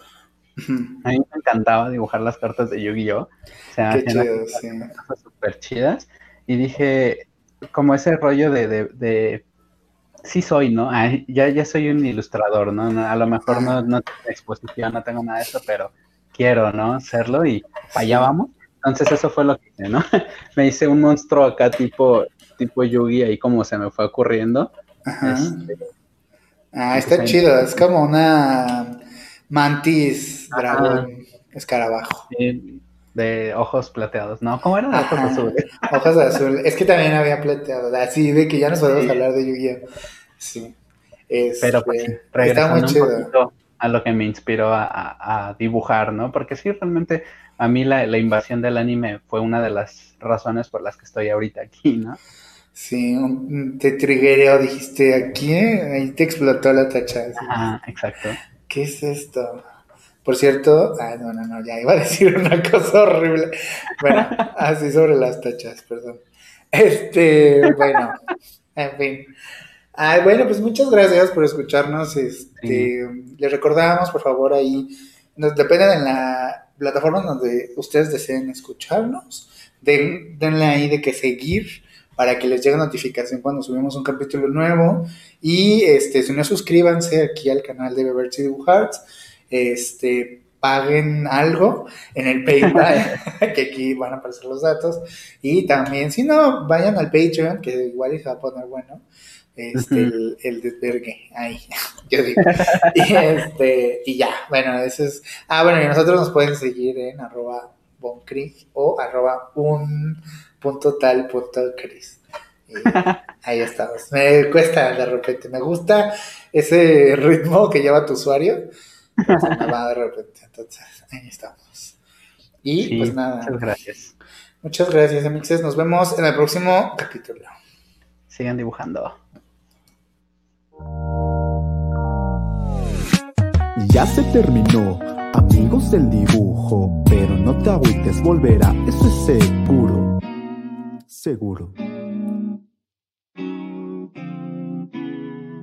A mí me encantaba dibujar las cartas de Yu-Gi-Oh! O sea, Qué hacían chido, sí. cosas súper chidas. Y dije, como ese rollo de, de, de sí soy, ¿no? Ay, ya, ya soy un ilustrador, ¿no? No, a lo mejor no, no tengo exposición, no tengo nada de eso, pero quiero, ¿no? Serlo y para allá Sí. vamos. Entonces eso fue lo que hice, ¿no? Me hice un monstruo acá tipo, tipo Yugi, ahí como se me fue ocurriendo. Ajá. Este, Ah, y está pues ahí- chido. Es como una mantis, Ajá. dragón, escarabajo. Sí, de ojos plateados, ¿no? ¿Cómo era? De ojos Ajá. azules. Hojas de azul. Es que también había plateado. Así de que ya nos podemos Sí. hablar de Yu-Gi-Oh! Sí. Pero pues sí, Este, está muy regresando un chido. poquito a lo que me inspiró a, a- a dibujar, ¿no? Porque sí, realmente a mí la, la invasión del anime fue una de las razones por las que estoy ahorita aquí, ¿no? Sí, un- te triggereo, dijiste aquí, ahí te explotó la tacha. Así. Ajá, exacto. ¿Qué es esto? Por cierto, ah, no, no, no, ya iba a decir una cosa horrible. Bueno, así sobre las tachas, perdón. Este, bueno, en fin. Ay, bueno, pues muchas gracias por escucharnos. Este, les recordamos, por favor, ahí, nos depende de la plataforma donde ustedes deseen escucharnos. Den, denle ahí de que seguir para que les llegue notificación cuando subimos un capítulo nuevo. Y este, si no, suscríbanse aquí al canal de Beberts y Dibujarts. Este, paguen algo en el PayPal, que aquí van a aparecer los datos. Y también, si no, vayan al Patreon, que igual se va a poner bueno. Este, el, el desvergue, ahí, yo digo. Y este, y ya, bueno, eso es. Ah, bueno, y nosotros nos pueden seguir en arroba boncrig o arroba un punto tal punto cris. Y ahí estamos. Me cuesta de repente, me gusta ese ritmo que lleva tu usuario, pero se me va de repente. Entonces, ahí estamos. Y Sí, pues nada. muchas gracias. Muchas gracias, amixes. Nos vemos en el próximo capítulo. Sigan dibujando. Ya se terminó, amigos del dibujo, pero no te agüites, volverá, eso es seguro, seguro.